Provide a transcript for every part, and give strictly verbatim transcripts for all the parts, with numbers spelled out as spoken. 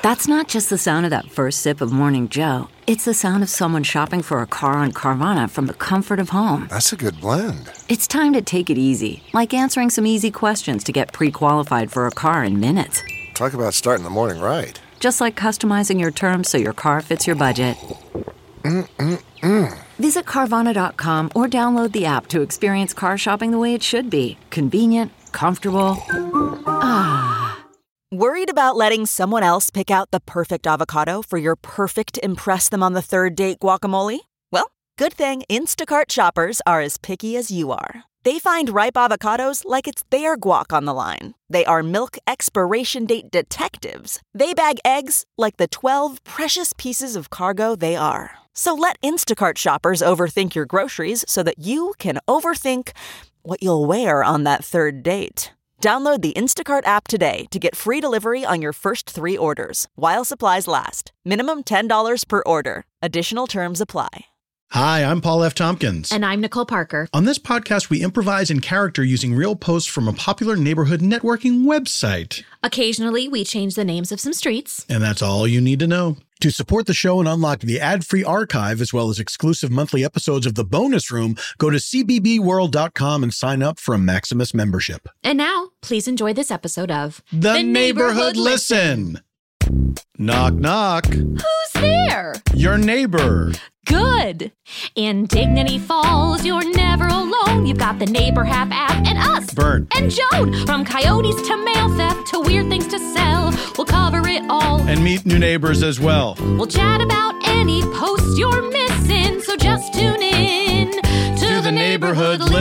That's not just the sound of that first sip of Morning Joe. It's the sound of someone shopping for a car on Carvana from the comfort of home. That's a good blend. It's time to take it easy, like answering some easy questions to get pre-qualified for a car in minutes. Talk about starting the morning right. Just like customizing your terms so your car fits your budget. Mm-mm-mm. Visit Carvana dot com or download the app to experience car shopping the way it should be. Convenient, comfortable. Ah. Worried about letting someone else pick out the perfect avocado for your perfect impress-them-on-the-third-date guacamole? Well, good thing Instacart shoppers are as picky as you are. They find ripe avocados like it's their guac on the line. They are milk expiration date detectives. They bag eggs like the twelve precious pieces of cargo they are. So let Instacart shoppers overthink your groceries so that you can overthink what you'll wear on that third date. Download the Instacart app today to get free delivery on your first three orders, while supplies last. Minimum ten dollars per order. Additional terms apply. Hi, I'm Paul F. Tompkins. And I'm Nicole Parker. On this podcast, we improvise in character using real posts from a popular neighborhood networking website. Occasionally, we change the names of some streets. And that's all you need to know. To support the show and unlock the ad-free archive, as well as exclusive monthly episodes of The Bonus Room, go to C B B world dot com and sign up for a Maximus membership. And now, please enjoy this episode of The, the Neighborhood, Neighborhood Listen. Listen. Knock, knock. Who's there? Your neighbor. Good. In Dignity Falls, you're never alone. You've got the Neighbor Hap app and us. Bert. And Joan. From coyotes to mail theft to weird things to sell, we'll cover it all. And meet new neighbors as well. We'll chat about any post you're missing, so just tune in to, to the, the Neighborhood, neighborhood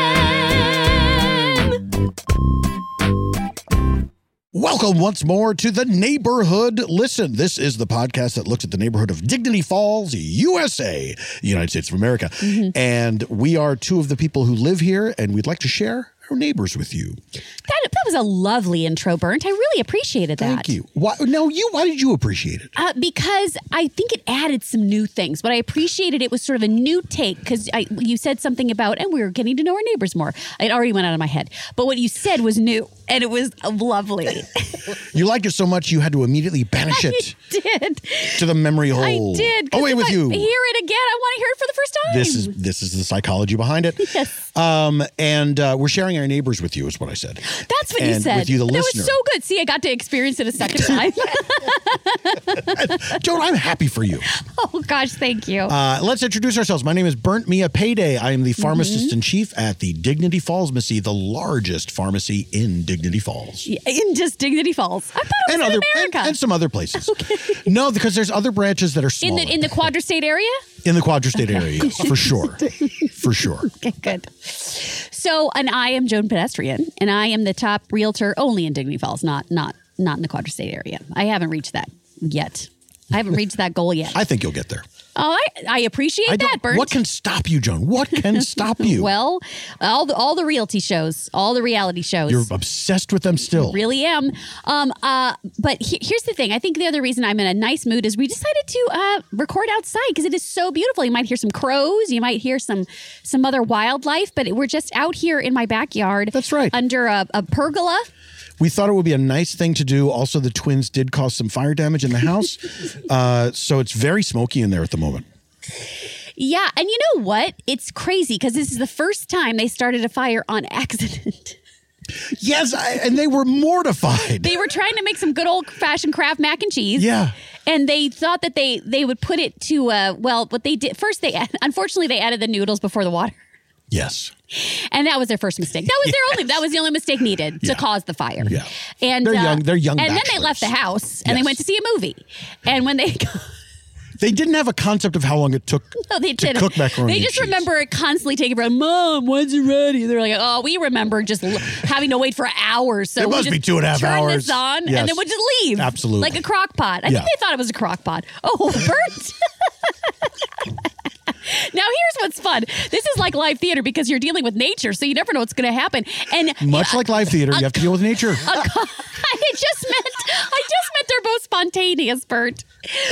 Listen. Listen. Welcome once more to the Neighborhood Listen. This is the podcast that looks at the neighborhood of Dignity Falls, U S A, United States of America. Mm-hmm. And we are two of the people who live here, and we'd like to share our neighbors with you. That, that was a lovely intro, Bernd. I really appreciated that. Thank you. Why, no, you. Why did you appreciate it? Uh, because I think it added some new things. What I appreciated, it was sort of a new take, because you said something about, and we were getting to know our neighbors more. It already went out of my head. But what you said was new, and it was lovely. You liked it so much, you had to immediately banish it. I did. To the memory hole. I did. Away with I you. Hear it again. I want to hear it for the first time. This is this is the psychology behind it. Yes. Um, and uh, we're sharing our neighbors with you, is what I said. That's what and you said. With you, the that listener. was so good. See, I got to experience it a second time. Joan, I'm happy for you. Oh, gosh, thank you. Uh, let's introduce ourselves. My name is Bernd Mia Payday. I am the pharmacist mm-hmm. in chief at the Dignity Falls Pharmacy, the largest pharmacy in Dignity Falls. Yeah, in just Dignity Falls. I thought it was and in other, America. And, and some other places. Okay. No, because there's other branches that are smaller. In the, in the quadri-state area? In the quadri-state area, yes, for sure. For sure. Okay, good. So, and I am Joan Pedestrian, and I am the top realtor only in Dignity Falls, not not not in the quadri-state area. I haven't reached that yet. I haven't reached that goal yet. I think you'll get there. Oh, I, I appreciate I that, Bernd. What can stop you, Joan? What can stop you? Well, all the all the realty shows, all the reality shows. You're obsessed with them still. I really am. Um, uh, but he, here's the thing. I think the other reason I'm in a nice mood is we decided to uh, record outside because it is so beautiful. You might hear some crows. You might hear some some other wildlife. But we're just out here in my backyard. That's right. Under a, a pergola. We thought it would be a nice thing to do. Also, the twins did cause some fire damage in the house. uh, so it's very smoky in there at the moment. Yeah. And you know what? It's crazy because this is the first time they started a fire on accident. Yes. I, and they were mortified. They were trying to make some good old fashioned Kraft mac and cheese. Yeah. And they thought that they, they would put it to, uh, well, what they did first, they unfortunately, they added the noodles before the water. Yes. And that was their first mistake. That was their yes. only. That was the only mistake needed yeah. to cause the fire. Yeah. And they're uh, young. They're young. And bachelors. then they left the house and yes. they went to see a movie. And when they they didn't have a concept of how long it took no, they to didn't. cook macaroni. They just and cheese. remember it constantly taking around. Mom, when's it ready? They're like, oh, we remember just l- having to wait for hours. So it we must just be two and a half turn hours. this on, yes. and then we'll just leave. Absolutely, like a crock pot. I yeah. think they thought it was a crock pot. Oh, burnt. Now, here's what's fun. This is like live theater because you're dealing with nature, so you never know what's going to happen. And much uh, like live theater, uh, you have to deal with nature. Uh, I just meant, I just meant they're both spontaneous, Bert.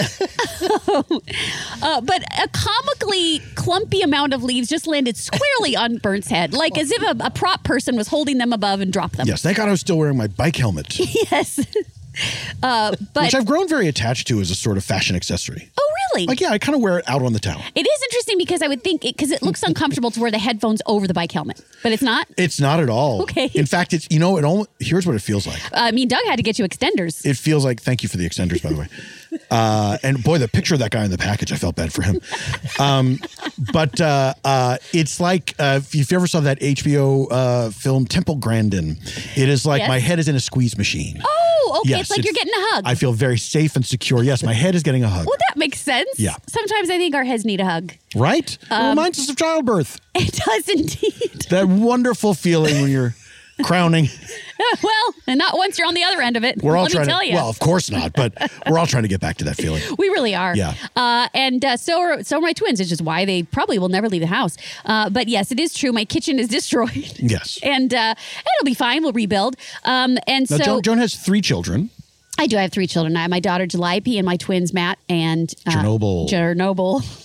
uh, but a comically clumpy amount of leaves just landed squarely on Bert's head, like as if a, a prop person was holding them above and dropped them. Yes, thank God I was still wearing my bike helmet. Yes. Uh, but Which I've grown very attached to as a sort of fashion accessory. oh, really? Like, yeah, I kind of wear it out on the town. It is interesting because I would think because it, it looks uncomfortable to wear the headphones over the bike helmet, but it's not. It's not at all. Okay. In fact, it's, you know, it almost, here's what it feels like. Uh, I mean, Doug had to get you extenders. It feels like, thank you for the extenders, by the way. Uh, and boy, the picture of that guy in the package, I felt bad for him. Um, but uh, uh, it's like, uh, if you ever saw that H B O uh, film Temple Grandin, it is like Yes. my head is in a squeeze machine. Oh, okay. Yes, it's like you're getting a hug. I feel very safe and secure. Yes, my head is getting a hug. well, that makes sense. Yeah. Sometimes I think our heads need a hug. Right? Um, it reminds us of childbirth. It does indeed. That wonderful feeling when you're crowning. Well, and not once you're on the other end of it. We're all Let trying me tell to, you. well, of course not, but we're all trying to get back to that feeling. We really are. Yeah. Uh, and uh, so are so are my twins, which is why they probably will never leave the house. Uh, but yes, it is true. My kitchen is destroyed. Yes. And uh, it'll be fine. We'll rebuild. Um, and Now, so Joan, Joan has three children. I do have three children. I have my daughter Calliope and my twins Matt and uh, Chernobyl. Chernobyl.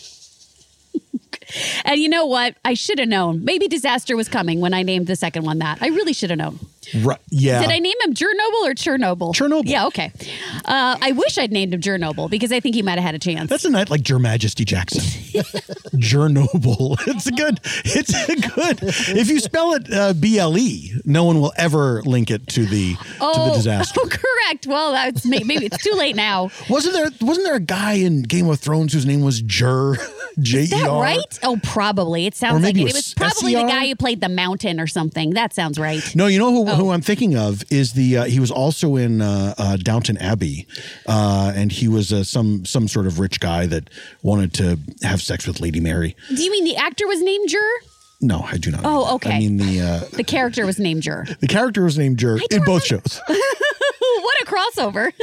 And you know what? I should have known. Maybe disaster was coming when I named the second one that. I really should have known. Right. Yeah. Did I name him Chernobyl or Chernobyl? Chernobyl. Yeah, okay. Uh, I wish I'd named him Chernobyl because I think he might have had a chance. That's a night like Your Majesty Jackson. Chernobyl. It's a good. It's a good. If you spell it uh, B L E, no one will ever link it to the oh, to the disaster. Oh, correct. Well, that's maybe, maybe it's too late now. Wasn't there? Wasn't there a guy in Game of Thrones whose name was Jer? J E R? Is that right? Oh, probably. It Or sounds like maybe it. it It was was probably S E R? the guy who played the Mountain or something. That sounds right. No, you know who, Oh. who I'm thinking of is the uh, he was also in uh, uh, Downton Abbey, uh, and he was uh, some some sort of rich guy that wanted to have sex with Lady Mary. Do you mean the actor was named Jur? No, I do not. Oh, mean that. okay. I mean the uh, The character was named Jur. the character was named Jer in both shows. What a crossover.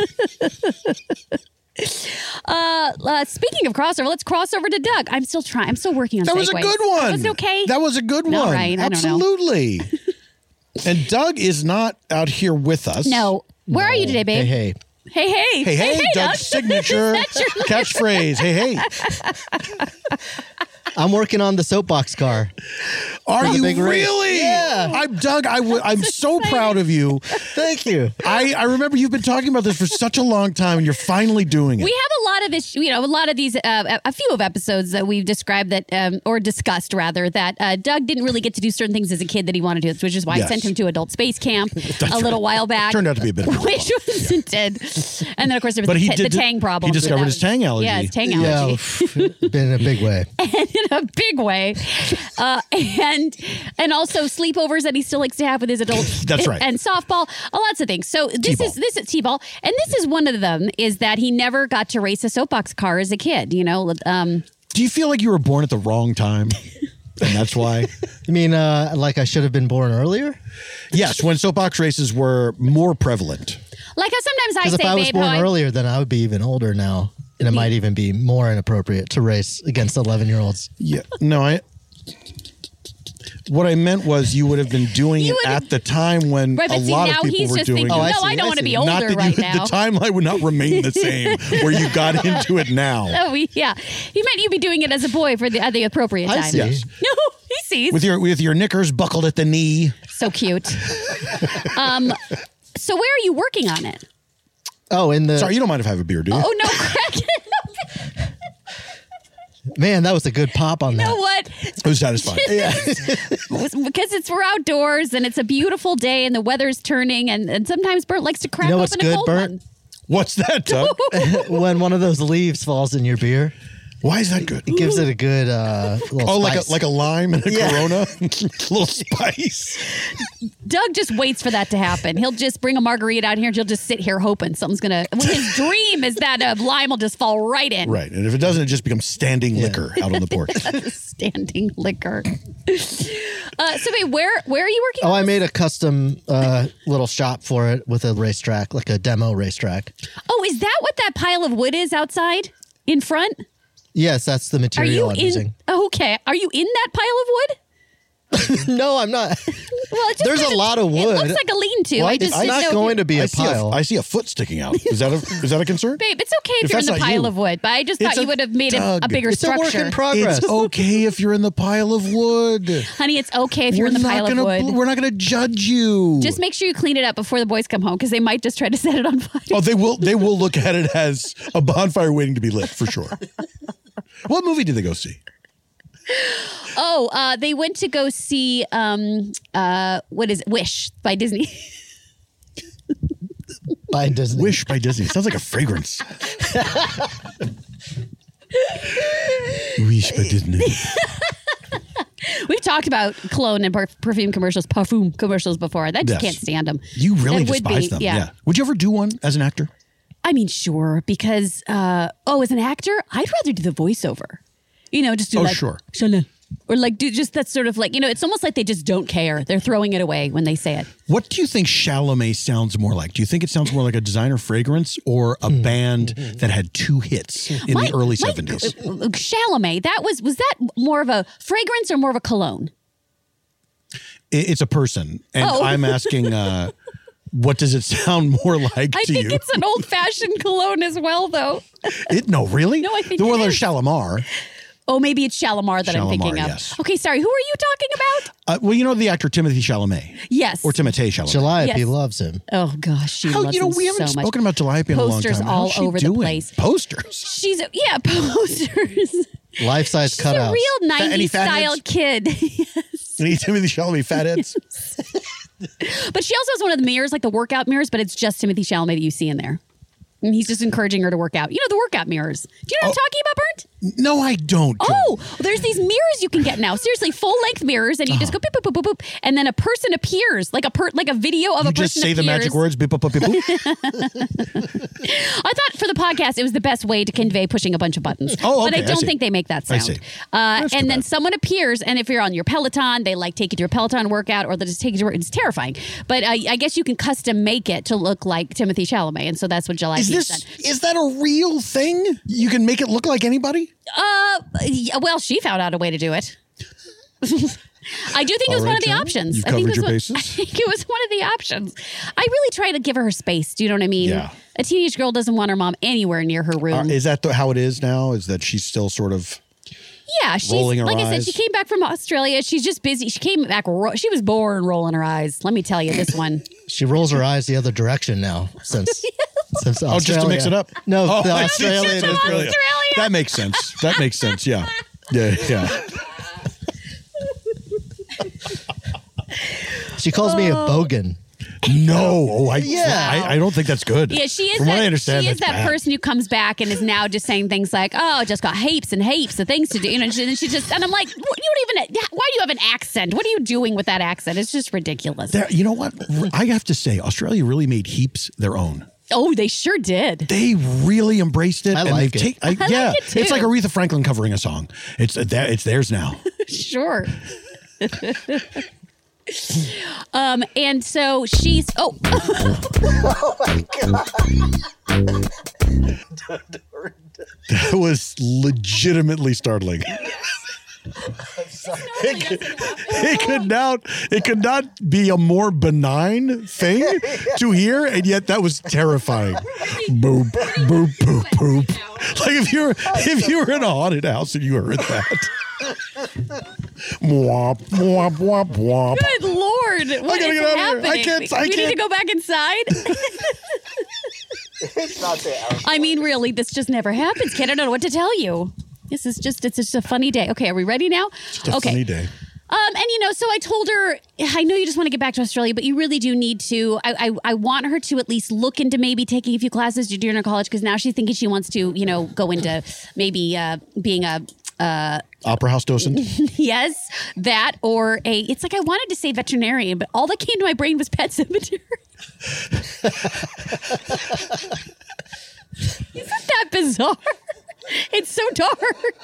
uh, uh, speaking of crossover, let's cross over to Doug. I'm still trying. I'm still working on That was a segues. good one. Was it okay? That was a good All one. right, I don't know. Absolutely. And Doug is not out here with us. No. Where are you today, babe? Hey, hey. Hey, hey. Hey, hey, Doug's Doug. signature Is that your- catchphrase. Hey, hey. I'm working on the soapbox car. Are For the you big race. really? Yeah. I'm Doug. I w- I'm so proud of you. Thank you. I, I remember you've been talking about this for such a long time, and you're finally doing it. We have a lot of this, you know, a lot of these, uh, a few of episodes that we've described that, um, or discussed rather, that uh, Doug didn't really get to do certain things as a kid that he wanted to, which is why Yes. I sent him to adult space camp a right. little while back. Turned out to be a bit of a Which was it did. And then, of course, there was But the, he ta- did- the tang problem. he discovered That his was- tang allergy. Yeah, his tang Yeah, allergy. been in a big way. in a big way. Uh, and and also sleepovers that he still likes to have with his adults. That's right. And softball, uh, lots of things. So this T-ball. is this is T-ball. And this is one of them is that he never got to race a soapbox car as a kid, you know. Um, Do you feel like you were born at the wrong time? And that's why? You mean uh, like I should have been born earlier? Yes, when soapbox races were more prevalent. like how sometimes I Because say, if I was babe, born how I- earlier, then I would be even older now. And it might even be more inappropriate to race against eleven-year-olds. Yeah. No, I... What I meant was you would have been doing You it would- at the time when Right, a but see, lot now of people he's were just doing thinking, Oh, I it. no, see, I don't I want to see. be Not older Not that right you, now. the timeline would not remain the same where you got into it now. Oh, we- yeah. He meant you'd be doing it as a boy for the at the appropriate I time. see. Yes. No, he sees. With your with your knickers buckled at the knee. So cute. um, so where are you working on it? Oh, in the... Sorry, you don't mind if I have a beer, do you? Oh no, Craig. Man, that was a good pop on You that. know what? It was satisfying. Because it's we're outdoors and it's a beautiful day and the weather's turning and, and sometimes Bert likes to crack You know open what's a good, cold Bert? one. What's that, Doug? When one of those leaves falls in your beer, Why is that good? it gives it a good uh, little Oh, like a spice. like a lime and a Yeah. Corona, little spice. Doug just waits for that to happen. He'll just bring a margarita out here and he'll just sit here hoping something's gonna. His dream is that a lime will just fall right in. Right, and if it doesn't, it just becomes standing liquor out on the porch. Standing liquor. Uh, so, wait, where where are you working? Oh, on I this? made a custom uh, little shop for it with a racetrack, like a demo racetrack. Oh, is that what that pile of wood is outside in front? Yes, that's the Are material you I'm in? using. Oh, okay. Are you in that pile of wood? No, I'm not. Well, it just There's a doesn't- lot of It wood. looks like a lean-to. Well, I it's just didn't not know if going you- to be I a see a, pile. I see a foot sticking out. Is that a is that a concern? Babe, it's okay if, If you're in that's the not pile you. of wood, but I just It's thought a you would have made it a Doug. bigger It's a structure. work in progress. It's okay if you're in the pile of wood. Honey, it's okay if you're we're in the not pile gonna, of wood. We're not going to judge you. Just make sure you clean it up before the boys come home because they might just try to set it on fire. Oh, they will. They will look at it as a bonfire waiting to be lit for sure. What movie did they go see? Oh, uh, they went to go see um, uh, what is it? Wish by Disney. By Disney. Wish by Disney. It sounds like a fragrance. Wish by Disney. We've talked about cologne and per- perfume commercials, parfum commercials before. I just Yes. can't stand them. You really It would despise be, them. yeah. Yeah. Would you ever do one as an actor? I mean, sure, because uh, oh, as an actor, I'd rather do the voiceover. You know, just do Oh, like sure. Chanel. Or like do just that sort of like, you know, it's almost like they just don't care. They're throwing it away when they say it. What do you think Chalamet sounds more like? Do you think it sounds more like a designer fragrance or a band that had two hits in My- the early my- seventies? uh, Chalamet, that was was that more of a fragrance or more of a cologne? It's a person. And Oh. I'm asking, uh, what does it sound more like I to think you? it's an old fashioned cologne as well, though. It, no, really? No, I think the it one there's is. Shalimar. Oh, maybe it's Shalimar that I'm Shalimar, thinking of. yes. Okay, sorry. Who are you talking about? Uh, well, you know the actor Timothy Chalamet. Yes. Or Timothée Chalamet. Calliope Yes. loves him. Oh gosh, she How, loves you know, him we haven't so much. spoken about Calliope in a long Posters time. all How's she over the doing? place. Posters. She's a, yeah, posters. Life-size She's cutouts. a real any nineties fat style heads? kid. Yes. Any Timothy Chalamet fatheads? But she also has one of the mirrors, like the workout mirrors, but it's just Timothy Chalamet that you see in there. And he's just encouraging her to work out. You know, the workout mirrors. Do you know what I'm talking about, Bernd? No, I don't. Joel. Oh, there's these mirrors you can get now. Seriously, full length mirrors, and you just go boop, boop, boop, boop, boop, and then a person appears, like a per, like a video of You a person just say appears. the magic words. Beep, boop, boop, beep, boop. I thought for the podcast it was the best way to convey pushing a bunch of buttons. Oh, But okay, I I don't see. think they make that I sound. see. Uh, That's too and then bad. someone appears, and if you're on your Peloton, they like take you to a Peloton workout, or they just take you to work. It's terrifying. But uh, I guess you can custom make it to look like Timothy Chalamet, and so that's what July Is has this done. is that a real thing? You can make it look like anybody? Uh, yeah, well, she found out a way to do it. I do think it was All one right, of the Jen, options. you've I think covered it was your one- bases. I think it was one of the options. I really try to give her her space. Do you know what I mean? Yeah. A teenage girl doesn't want her mom anywhere near her room. Uh, is that the, how it is now? Is that she's still sort of Yeah, she's rolling her like I said, eyes? she came back from Australia. She's just busy. She came back. Ro- she was born rolling her eyes. Let me tell you, this one. She rolls her eyes the other direction now since since Oh, just to mix it up? No, Oh, the I see. Australian. From is- Australia. That makes sense. That makes sense. Yeah. Yeah. Yeah. She calls me a bogan. No. Oh, I, Yeah. I, I don't think that's good. Yeah, she is. From that, what I understand, she is that's that bad. person who comes back and is now just saying things like, "Oh, just got heaps and heaps of things to do." You know, and she, and she just and I'm like, "What- "You don't even. Why do you have an accent? What are you doing with that accent? It's just ridiculous." There, you know what? I have to say, Australia really made heaps their own. Oh, they sure did. They really embraced it. I and like they've it. take- I, like yeah, it too. it's like Aretha Franklin covering a song. It's uh, that it's theirs now. Sure. um, and so she's oh, That was legitimately startling. It could, it could not it could not be a more benign thing to hear, and yet that was terrifying. Boop, boop, boop, boop. Like if you were if you were in a haunted house and you heard that. Mwop, mwop, mwop, mwop. good lord, what gotta is get out of here. happening? I can't- I we need can't. to go back inside. It's not there. I mean, really, this just never happens, kid. I don't know what to tell you. This is just, it's just a funny day. Okay, are we ready now? Just a okay. funny day. Um, and you know, so I told her, I know you just want to get back to Australia, but you really do need to. I, I, I want her to at least look into maybe taking a few classes to junior college because now she's thinking she wants to, you know, go into maybe uh, being a. Uh, Opera house docent. yes, that or a. It's like I wanted to say veterinarian, but all that came to my brain was pet cemetery. Isn't that bizarre? It's so dark.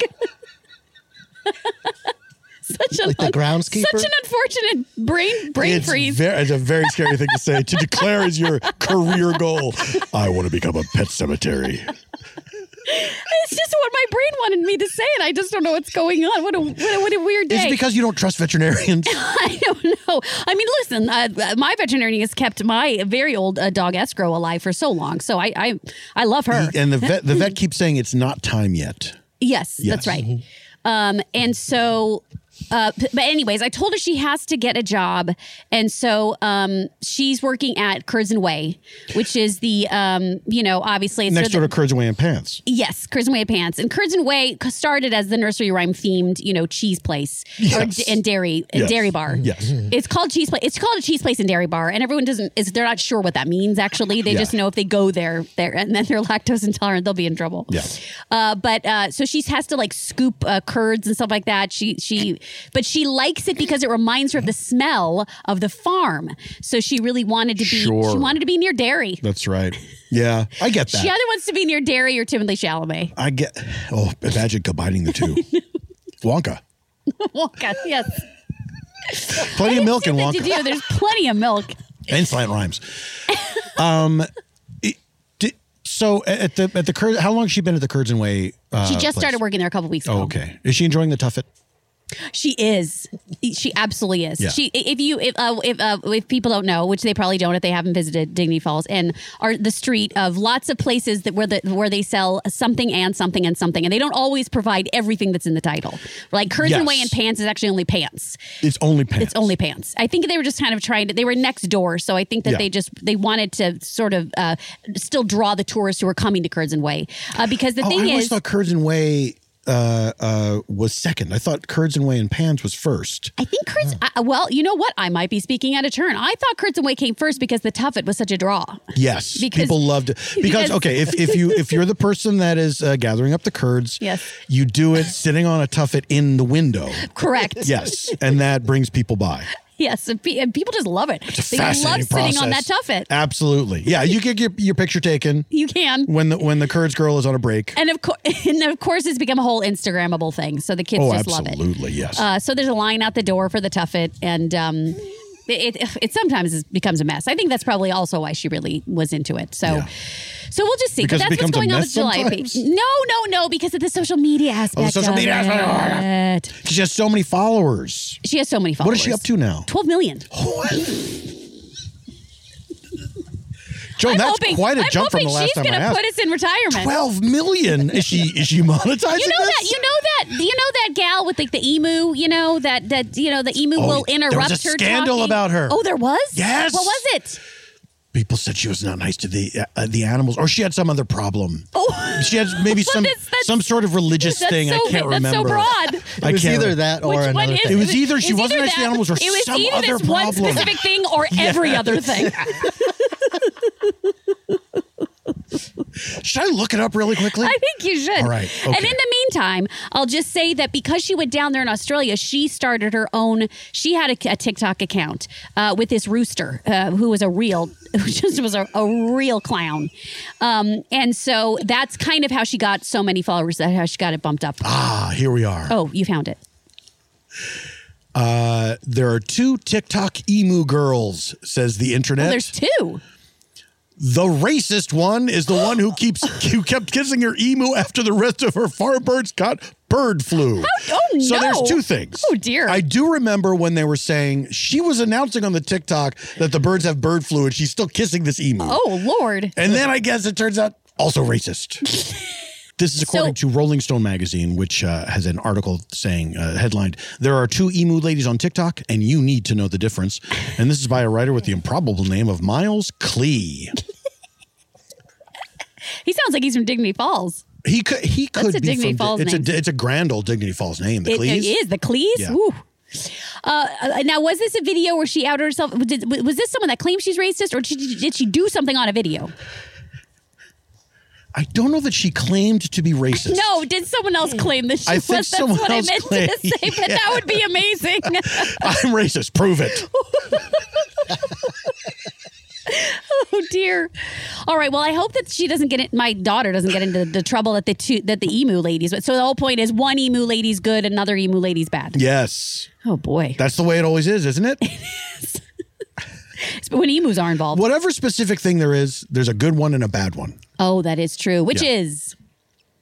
Such a Like the groundskeeper? Such an unfortunate brain brain It's, freeze. ver- it's a very scary thing to say, to declare as your career goal. I want to become a pet cemetery. It's just what my brain wanted me to say it. I just don't know what's going on. What a what a, what a weird day. Is it because you don't trust veterinarians? I don't know. I mean, listen, uh, my veterinarian has kept my very old uh, dog Escrow alive for so long, so I I, I love her. And the vet the vet keeps saying it's not time yet. Yes, Yes. that's right. Um, and so, uh, p- but anyways, I told her she has to get a job. And so um, she's working at Curds and Whey, which is the, um, you know, obviously. It's Next sort door of to Curds and Whey and Pants. Yes, Curds and Whey Pants. And Curds and Whey started as the nursery rhyme themed, you know, cheese place or Yes. d- and dairy Yes. dairy bar. Yes. It's called cheese place. It's called a cheese place and dairy bar, and everyone doesn't is they're not sure what that means. Actually, they Yeah. just know if they go there, there, and then they're lactose intolerant, they'll be in trouble. Yeah. Uh, but uh, so she has to like scoop uh, curds and stuff like that. She she, but she likes it because it reminds her of the smell of the farm. So she really wanted to be. Sure. She wanted to be near dairy. That's right. Yeah, I get that. She either wants to be near dairy or Timothée Chalamet. I get. Oh, imagine combining the two. Wonka. Wonka, yes. Plenty of milk in Did Wonka. you? There's plenty of milk. And slant rhymes. Um, it- di- so at the at the Curd, how long has she been at the Curds and Whey? Uh, She just place? started working there a couple weeks ago. Oh, okay. Is she enjoying the Tuffet? She is. She absolutely is. Yeah. She, if you, if uh, if uh, if people don't know, which they probably don't if they haven't visited Dignity Falls, and are the street of lots of places that where the where they sell something and something and something, and they don't always provide everything that's in the title. Like Curds and Yes. Whey and Pants is actually only pants. It's only pants. It's only pants. I think they were just kind of trying to. They were next door, so I think that Yeah. they just they wanted to sort of uh, still draw the tourists who were coming to Curds and Whey, uh, because the Oh, thing I always is. thought Curds and Whey uh, uh, was second. I thought Curds and Whey and Pans was first. I think Curds. I, well, you know what? I might be speaking out of turn. I thought Curds and Whey came first because the Tuffet was such a draw. Yes, Because- people loved it because, because- okay, if, if you if you're the person that is uh, gathering up the curds, Yes. you do it sitting on a Tuffet in the window. Correct. Yes, and that brings people by. Yes, and, pe- and people just love it. It's a they love fascinating sitting on that process. Tuffet. Absolutely, yeah. You get your, your picture taken You can. when the when the curds girl is on a break. And of course, and of course, it's become a whole Instagrammable thing. So the kids Oh, just love it. absolutely, yes. Uh, so there's a line out the door for the Tuffet, and um, it, it it sometimes is, becomes a mess. I think that's probably also why she really was into it. So, Yeah. so we'll just see. Because but it that's what's becomes a going on mess with July. sometimes? No, no, no, because of the social media aspect. social of media aspect. it. She has so many followers. She has so many followers. What is she up to now? Twelve million. Joan, I'm that's hoping, quite a I'm jump from hoping the last she's time I gonna asked. put us in retirement. Twelve million. Is she is she monetizing You know this? that you know that you know that gal with like the emu, you know that that you know the emu Oh, will there interrupt was a her. scandal talking. about her. Oh, there was. Yes. What was it? People said she was not nice to the uh, the animals, or she had some other problem. Oh, She had maybe Well, some that's- that's- some sort of religious that's thing. so, I can't that's remember. so broad. I It was can't either re- that or Which one another is thing. It was either she it's wasn't either nice to the that- animals or it was some either other this one problem. specific thing or every other thing. Should I look it up really quickly? I think you should. All right, And okay. in the meantime, I'll just say that because she went down there in Australia, she started her own. She had a, a TikTok account uh, with this rooster uh, who was a real, who just was a, a real clown, um, and so that's kind of how she got so many followers. That's how she got it bumped up. ah, here we are. Oh, you found it. Uh, there are two TikTok emu girls, says the internet. Well, there's two. The racist one is the one who keeps who kept kissing her emu after the rest of her farm birds got bird flu. Oh, So no. there's two things. Oh, dear. I do remember when they were saying she was announcing on the TikTok that the birds have bird flu, and she's still kissing this emu. Oh, Lord. And then I guess it turns out also racist. This is according So- to Rolling Stone magazine, which uh, has an article saying, uh, headlined, "There are two emu ladies on TikTok, and you need to know the difference." And this is by a writer with the improbable name of Miles Klee. He sounds like he's from Dignity Falls. He could. He could That's a be Dignity from. Falls it's name. a. It's a grand old Dignity Falls name. The It, Clees. it is the Clees. Yeah. Woo. Uh, uh, now, was this a video where she outed herself? Did, was this someone that claims she's racist, or did she, did she do something on a video? I don't know that she claimed to be racist. No, did someone else claim that she I was? think That's someone what else I meant claimed, to say, but yeah. that would be amazing. I'm racist. Prove it. Oh dear. All right. Well, I hope that she doesn't get it. My daughter doesn't get into the trouble that the two that the emu ladies. But so the whole point is one emu lady's good, another emu lady's bad. Yes, Oh boy. that's the way it always is, isn't it? When emus are involved. Whatever specific thing there is, there's a good one and a bad one. Oh, that is true. Which Yeah. is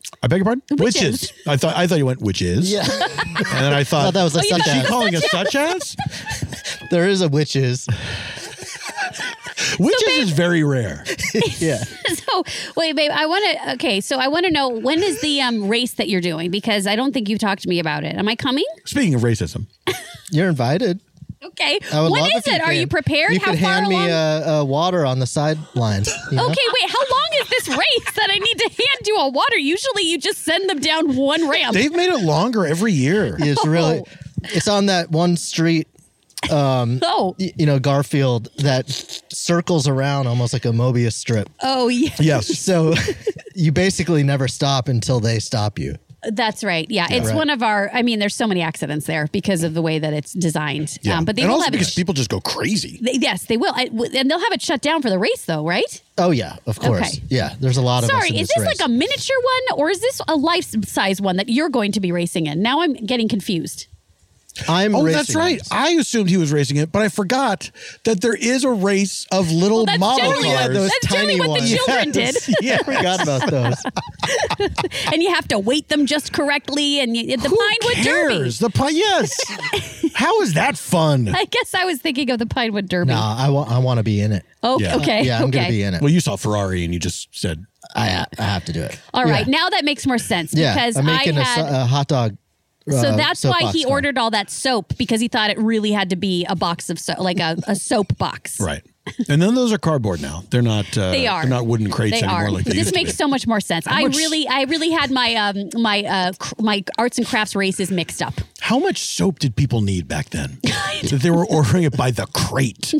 I beg your pardon? Witches. Witches. I thought I thought you went witches. Yeah. And then I thought, I thought that was a Oh, you such thought- is she as. calling us such as? There is a witches. Witches is very rare. Yeah. So wait, babe, I want to. Okay, so I want to know when is the um, race that you're doing because I don't think you've talked to me about it. Am I coming? Speaking of racism, You're invited. Okay. I would When love is if you it? Are can. you prepared? You How could far hand along? me uh, uh, water on the sideline. you know? Okay, wait. How long is this race that I need to hand you a water? Usually, you just send them down one ramp. they've made it longer every year. It's really. It's on that one street. Um, oh, y- you know, Garfield that circles around almost like a Mobius strip. oh yeah. Yes. So you basically never stop until they stop you. That's right. Yeah, it's Right. one of our. I mean, there's so many accidents there because of the way that it's designed. Yeah. Um, but they and will also have because it. people just go crazy. They, yes, they will, I, w- and they'll have it shut down for the race, though, right? Oh yeah, of course. Okay. Yeah, there's a lot of us Sorry, in is this this race. like a miniature one, or is this a life-size one that you're going to be racing in? Now I'm getting confused. I'm Oh, racing that's right. this. I assumed he was racing it, but I forgot that there is a race of little Well, that's model generally, cars. those that's generally tiny what the ones. children did. Yeah. I forgot about those. And you have to weight them just correctly. And you, the Who Pinewood Derby. cares? The pi- yes. How is that fun? I guess I was thinking of the Pinewood Derby. Nah, I want. I want to be in it. Oh, Yeah. okay. Yeah, I'm okay. going to be in it. Well, you saw Ferrari and you just said, I I have to do it. All right. Yeah. Now that makes more sense Yeah, because I'm I making a, had. so- a hot dog. so uh, that's why soapbox he car. ordered all that soap because he thought it really had to be a box of soap, like a, a soap box. right. And then those are cardboard now. They're not. Uh, They are. They're not wooden crates They anymore are. like they This used makes to be. so much more sense. I much- really, I really had my um my uh cr- my arts and crafts races mixed up. How much soap did people need back then? That they were ordering it by the crate.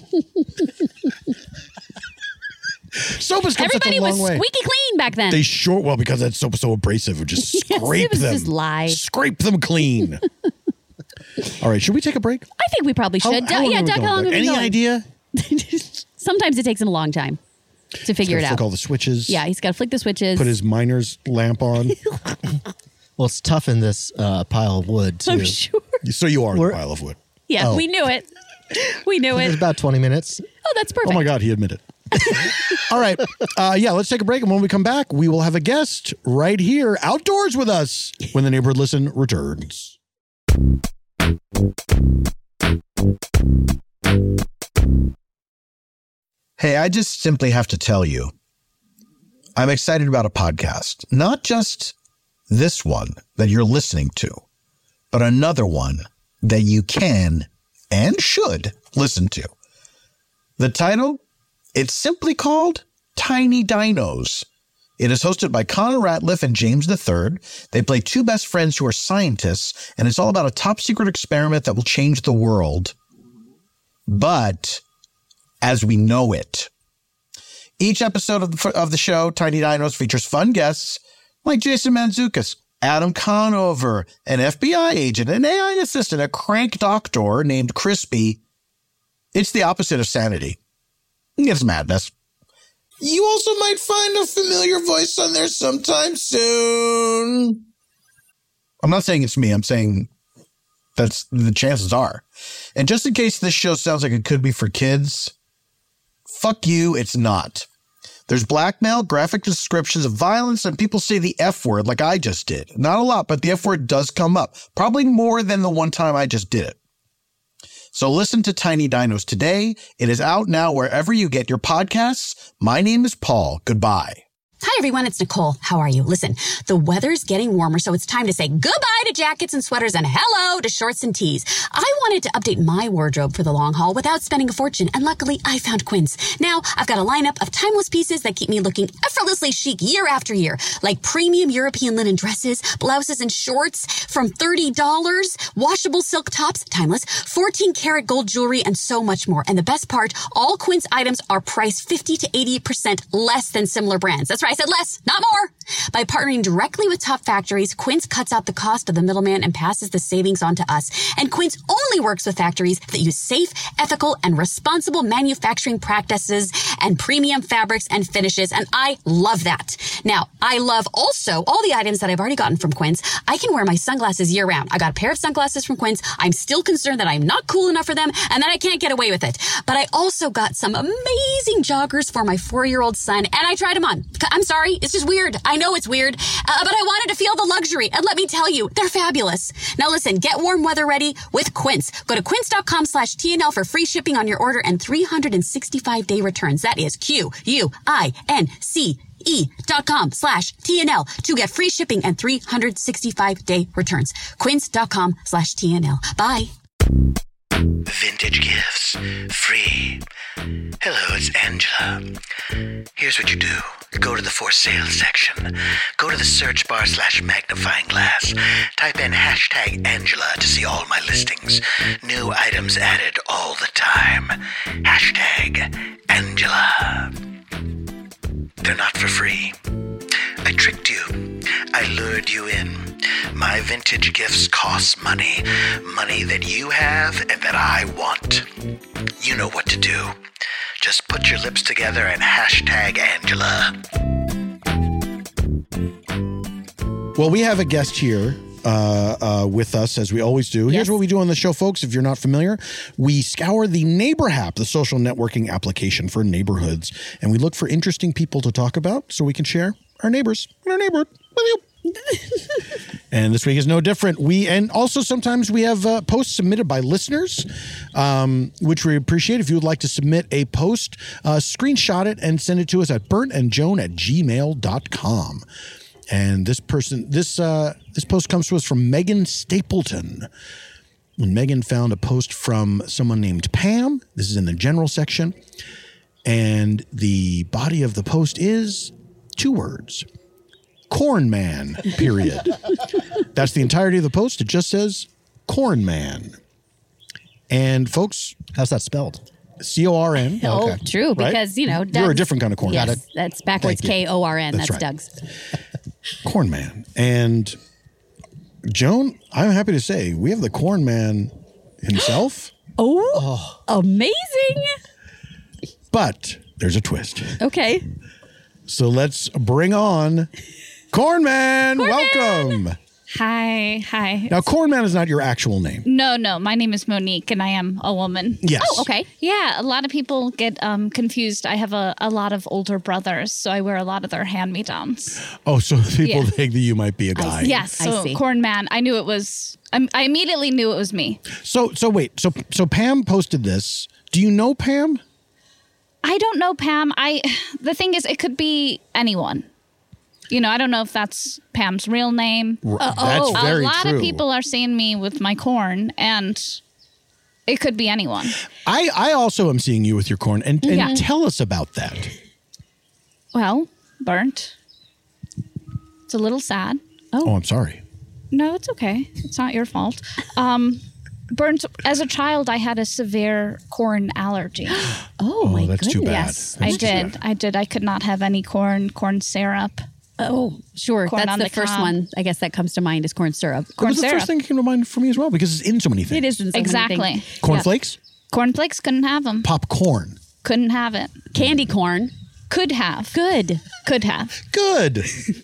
Soap has come Everybody such a long was way. squeaky clean back then. They sure well because that soap was so abrasive. It would just Yes, scrape it was them. just lie. Scrape them clean. All right, should we take a break? I think we probably How- should. how Du- long yeah, are we Doug, going, how long Doug? have we Any going? idea? Sometimes it takes him a long time to figure Gotta it flick out. all the switches. Yeah, he's got to flick the switches. Put his miner's lamp on. Well, it's tough in this uh, pile of wood too. I'm sure. So you are in the We're- pile of wood. Yeah, Oh. we knew it. We knew There's it. about twenty minutes. Oh, that's perfect. Oh my God, he admitted. All right. Uh, yeah, let's take a break. And when we come back, we will have a guest right here outdoors with us when the Neighborhood Listen returns. Hey, I just simply have to tell you, I'm excited about a podcast. Not just this one that you're listening to, but another one that you can and should listen to. The title, it's simply called Tiny Dinos. It is hosted by Connor Ratliff and James the Third. They play two best friends who are scientists, and it's all about a top secret experiment that will change the world. But as we know it. Each episode of the, of the show, Tiny Dinos, features fun guests like Jason Mantzoukas, Adam Conover, an F B I agent, an A I assistant, a crank doctor named Crispy. It's the opposite of sanity. It's madness. You also might find a familiar voice on there sometime soon. I'm not saying it's me. I'm saying that's the chances are. And just in case this show sounds like it could be for kids, fuck you, it's not. There's blackmail, graphic descriptions of violence, and people say the F word like I just did. Not a lot, but the F word does come up. Probably more than the one time I just did it. So listen to Tiny Dinos today. It is out now wherever you get your podcasts. My name is Paul. Goodbye. Hi, everyone. It's Nicole. How are you? Listen, the weather's getting warmer, so it's time to say goodbye to jackets and sweaters and hello to shorts and tees. I wanted to update my wardrobe for the long haul without spending a fortune, and luckily I found Quince. Now, I've got a lineup of timeless pieces that keep me looking effortlessly chic year after year, like premium European linen dresses, blouses and shorts from thirty dollars, washable silk tops, timeless, fourteen karat gold jewelry, and so much more. And the best part, all Quince items are priced fifty to eighty percent less than similar brands. That's right. I said less, not more. By partnering directly with top factories, Quince cuts out the cost of the middleman and passes the savings on to us. And Quince only works with factories that use safe, ethical, and responsible manufacturing practices and premium fabrics and finishes. And I love that. Now, I love also all the items that I've already gotten from Quince. I can wear my sunglasses year round. I got a pair of sunglasses from Quince. I'm still concerned that I'm not cool enough for them and that I can't get away with it. But I also got some amazing joggers for my four-year-old son, and I tried them on. I'm sorry, it's just weird. I know it's weird, uh, but I wanted to feel the luxury. And let me tell you, they're fabulous. Now listen, get warm weather ready with Quince. Go to quince.com slash TNL for free shipping on your order and three hundred sixty-five day returns. That is Q-U-I-N-C E dot com slash TNL to get free shipping and three hundred sixty-five day returns. Quince.com slash TNL. Bye. Vintage gifts. Free. Hello, it's Angela. Here's what you do. Go to the for sale section. Go to the search bar slash magnifying glass. Type in hashtag Angela to see all my listings. New items added all the time. Hashtag Angela. They're not for free. I tricked you. I lured you in. My vintage gifts cost money. Money that you have and that I want. You know what to do. Just put your lips together and hashtag Angela. Well, we have a guest here uh, uh, with us, as we always do. Yes. Here's what we do on the show, folks. If you're not familiar, we scour the NeighborHapp, the social networking application for neighborhoods, and we look for interesting people to talk about so we can share our neighbors in our neighborhood with you. And this week is no different. We and also sometimes we have uh, posts submitted by listeners, um, which we appreciate. If you would like to submit a post, uh, screenshot it and send it to us at burnt and joan at gmail dot com. And this person, this uh, this post comes to us from Megan Stapleton. And Megan found a post from someone named Pam. This is in the general section. And the body of the post is two words. Corn Man, period. That's the entirety of the post. It just says Corn Man. And folks, how's that spelled? C O R N. Oh, okay. True, Right? because, you know, Doug's, you're a different kind of corn. Yes, that's backwards K O R N. That's, That's right. Doug's. Corn Man. And Joan, I'm happy to say we have the Corn Man himself. Oh, amazing. But there's a twist. Okay. So let's bring on Corn Man. Corn Welcome. Man. Hi, hi. Now, Corn Man is not your actual name. No, no. My name is Monique, and I am a woman. Yes. Oh, okay. Yeah, a lot of people get um, confused. I have a, a lot of older brothers, so I wear a lot of their hand-me-downs. Oh, so people Yeah. think that you might be a guy. Yes, I so see. Corn Man. I knew it was. I, I immediately knew it was me. So, so wait. So, so Pam posted this. Do you know Pam? I don't know, Pam. I. The thing is, it could be anyone. You know, I don't know if that's Pam's real name. R- that's very A lot true. of people are seeing me with my corn, and it could be anyone. I, I also am seeing you with your corn. And, and Yeah. tell us about that. Well, burnt. It's a little sad. Oh, I'm sorry. No, it's okay. It's not your fault. Um, burnt. As a child, I had a severe corn allergy. Oh, my that's goodness. too bad. Yes, That's I too did. bad. I did. I could not have any corn, corn syrup. Oh, sure. Corn That's on the, the first cob. one, I guess, that comes to mind is corn syrup. It Corn was the syrup. first thing that came to mind for me as well because it's in so many things. It is in so Exactly. many things. Cornflakes, Cornflakes couldn't have them. popcorn. Couldn't have it. Candy corn. Could have. Good. Could have. Good.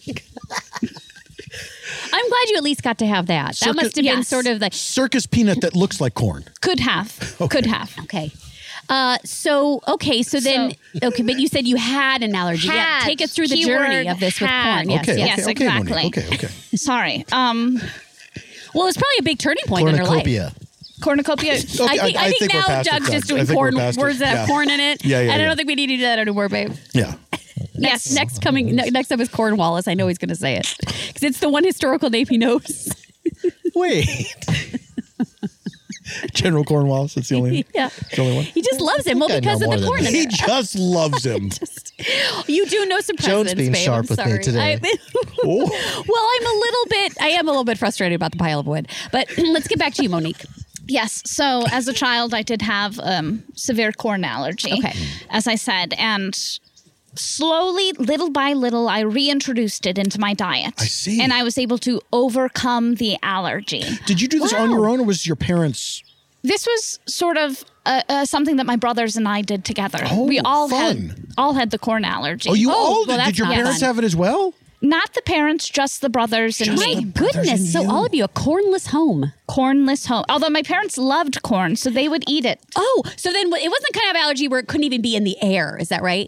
I'm glad you at least got to have that. Circus- that must have been Yes. sort of like, Circus peanut that looks like corn. Could have. Could have. okay. Uh, so, okay, so then, okay, but you said you had an allergy. Yeah, Had. take us through the Keyword journey of this with had. corn. Yes, okay, yes. yes, okay, okay, exactly. Monique. Okay, okay. Sorry. Um, Well, it's probably a big turning point in her life. Cornucopia. cornucopia. I think, I think, I think we're now past it, Doug's Doug. just I doing think we're corn past it. words that Yeah. have corn in it. Yeah, yeah, I don't yeah. think we need to do that anymore, babe. Yeah. Next, next coming, ne- next up is Cornwallis. I know he's going to say it because it's the one historical name he knows. Wait. General Cornwallis. That's the only. Yeah, the only one. he just loves him. Well, I because know of more the than corn in He it. just loves him. You do know some Joan's presidents, being babe. sharp I'm with me sorry. today. I- Oh. well, I'm a little bit. I am a little bit frustrated about the pile of wood. But let's get back to you, Monique. Yes. So as a child, I did have um, severe corn allergy. Okay. As I said, and slowly, little by little, I reintroduced it into my diet. I see. And I was able to overcome the allergy. Did you do this on your own, or was your parents? This was sort of uh, uh, something that my brothers and I did together. Oh, we all fun. had all had the corn allergy. Oh, you Oh, all well, did. that's Did your not parents fun. have it as well? Not the parents, just the brothers and My me. goodness. So all of you, a cornless home. Cornless home. Although my parents loved corn, so they would eat it. Oh, so then it wasn't kind of allergy where it couldn't even be in the air. Is that right?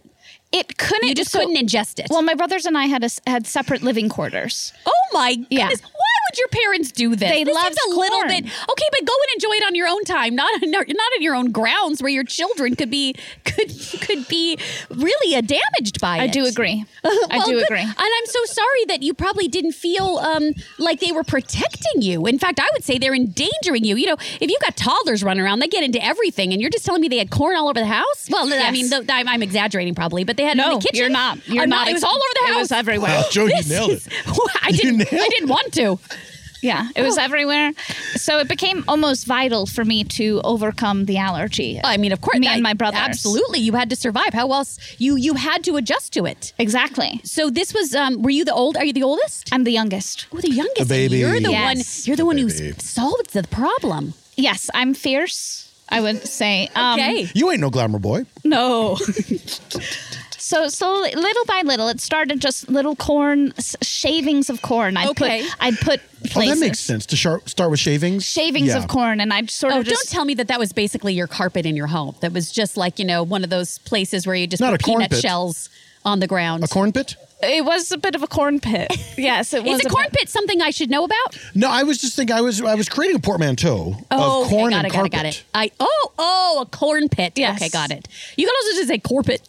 It couldn't. You just so- couldn't ingest it. Well, my brothers and I had a s had separate living quarters. Oh my goodness! Yeah. Why would your parents do this? They this loved seems a little corn. bit okay, but go and enjoy it on your own time, not not in your own grounds where your children could be could could be really uh, damaged by it. I do agree. I Well, do good. agree. And I'm so sorry that you probably didn't feel um, like they were protecting you. In fact, I would say they're endangering you. You know, if you've got toddlers running around, they get into everything, and you're just telling me they had corn all over the house? Well, I Yes. mean, th- I'm, I'm exaggerating probably, but they had it in No, the kitchen. you're not. You're I'm not. It was all over the It house. was everywhere. Wow, Joe, you This nailed is- it. I didn't. I didn't want to. Yeah, it was everywhere. So it became almost vital for me to overcome the allergy. I mean, of course, me I- and my brothers. Absolutely, you had to survive. How else? You you had to adjust to it. Exactly. So this was. Um, were you the old? Are you the oldest? I'm the youngest. Oh, the youngest. The baby. You're the Yes. one. You're the one who baby. solved the problem. Yes, I'm fierce, I would say. Um, Okay. You ain't no glamour boy. No. So, so little by little, it started just little corn s- shavings of corn. I'd Okay. put, I'd put Oh, places. that makes sense. To shar- start with shavings. Shavings Yeah. of corn, and I'd sort Oh, of just. don't tell me that that was basically your carpet in your home. That was just like, you know, one of those places where you just Not put a corn peanut pit. shells on the ground. A corn pit? It was a bit of a corn pit. Yes, it was. Is a corn pit something I should know about? No, I was just thinking. I was I was creating a portmanteau Oh, of corn okay, got and it, carpet. got it, got it. I oh oh a corn pit. Yes. Okay, got it. You can also just say corpit.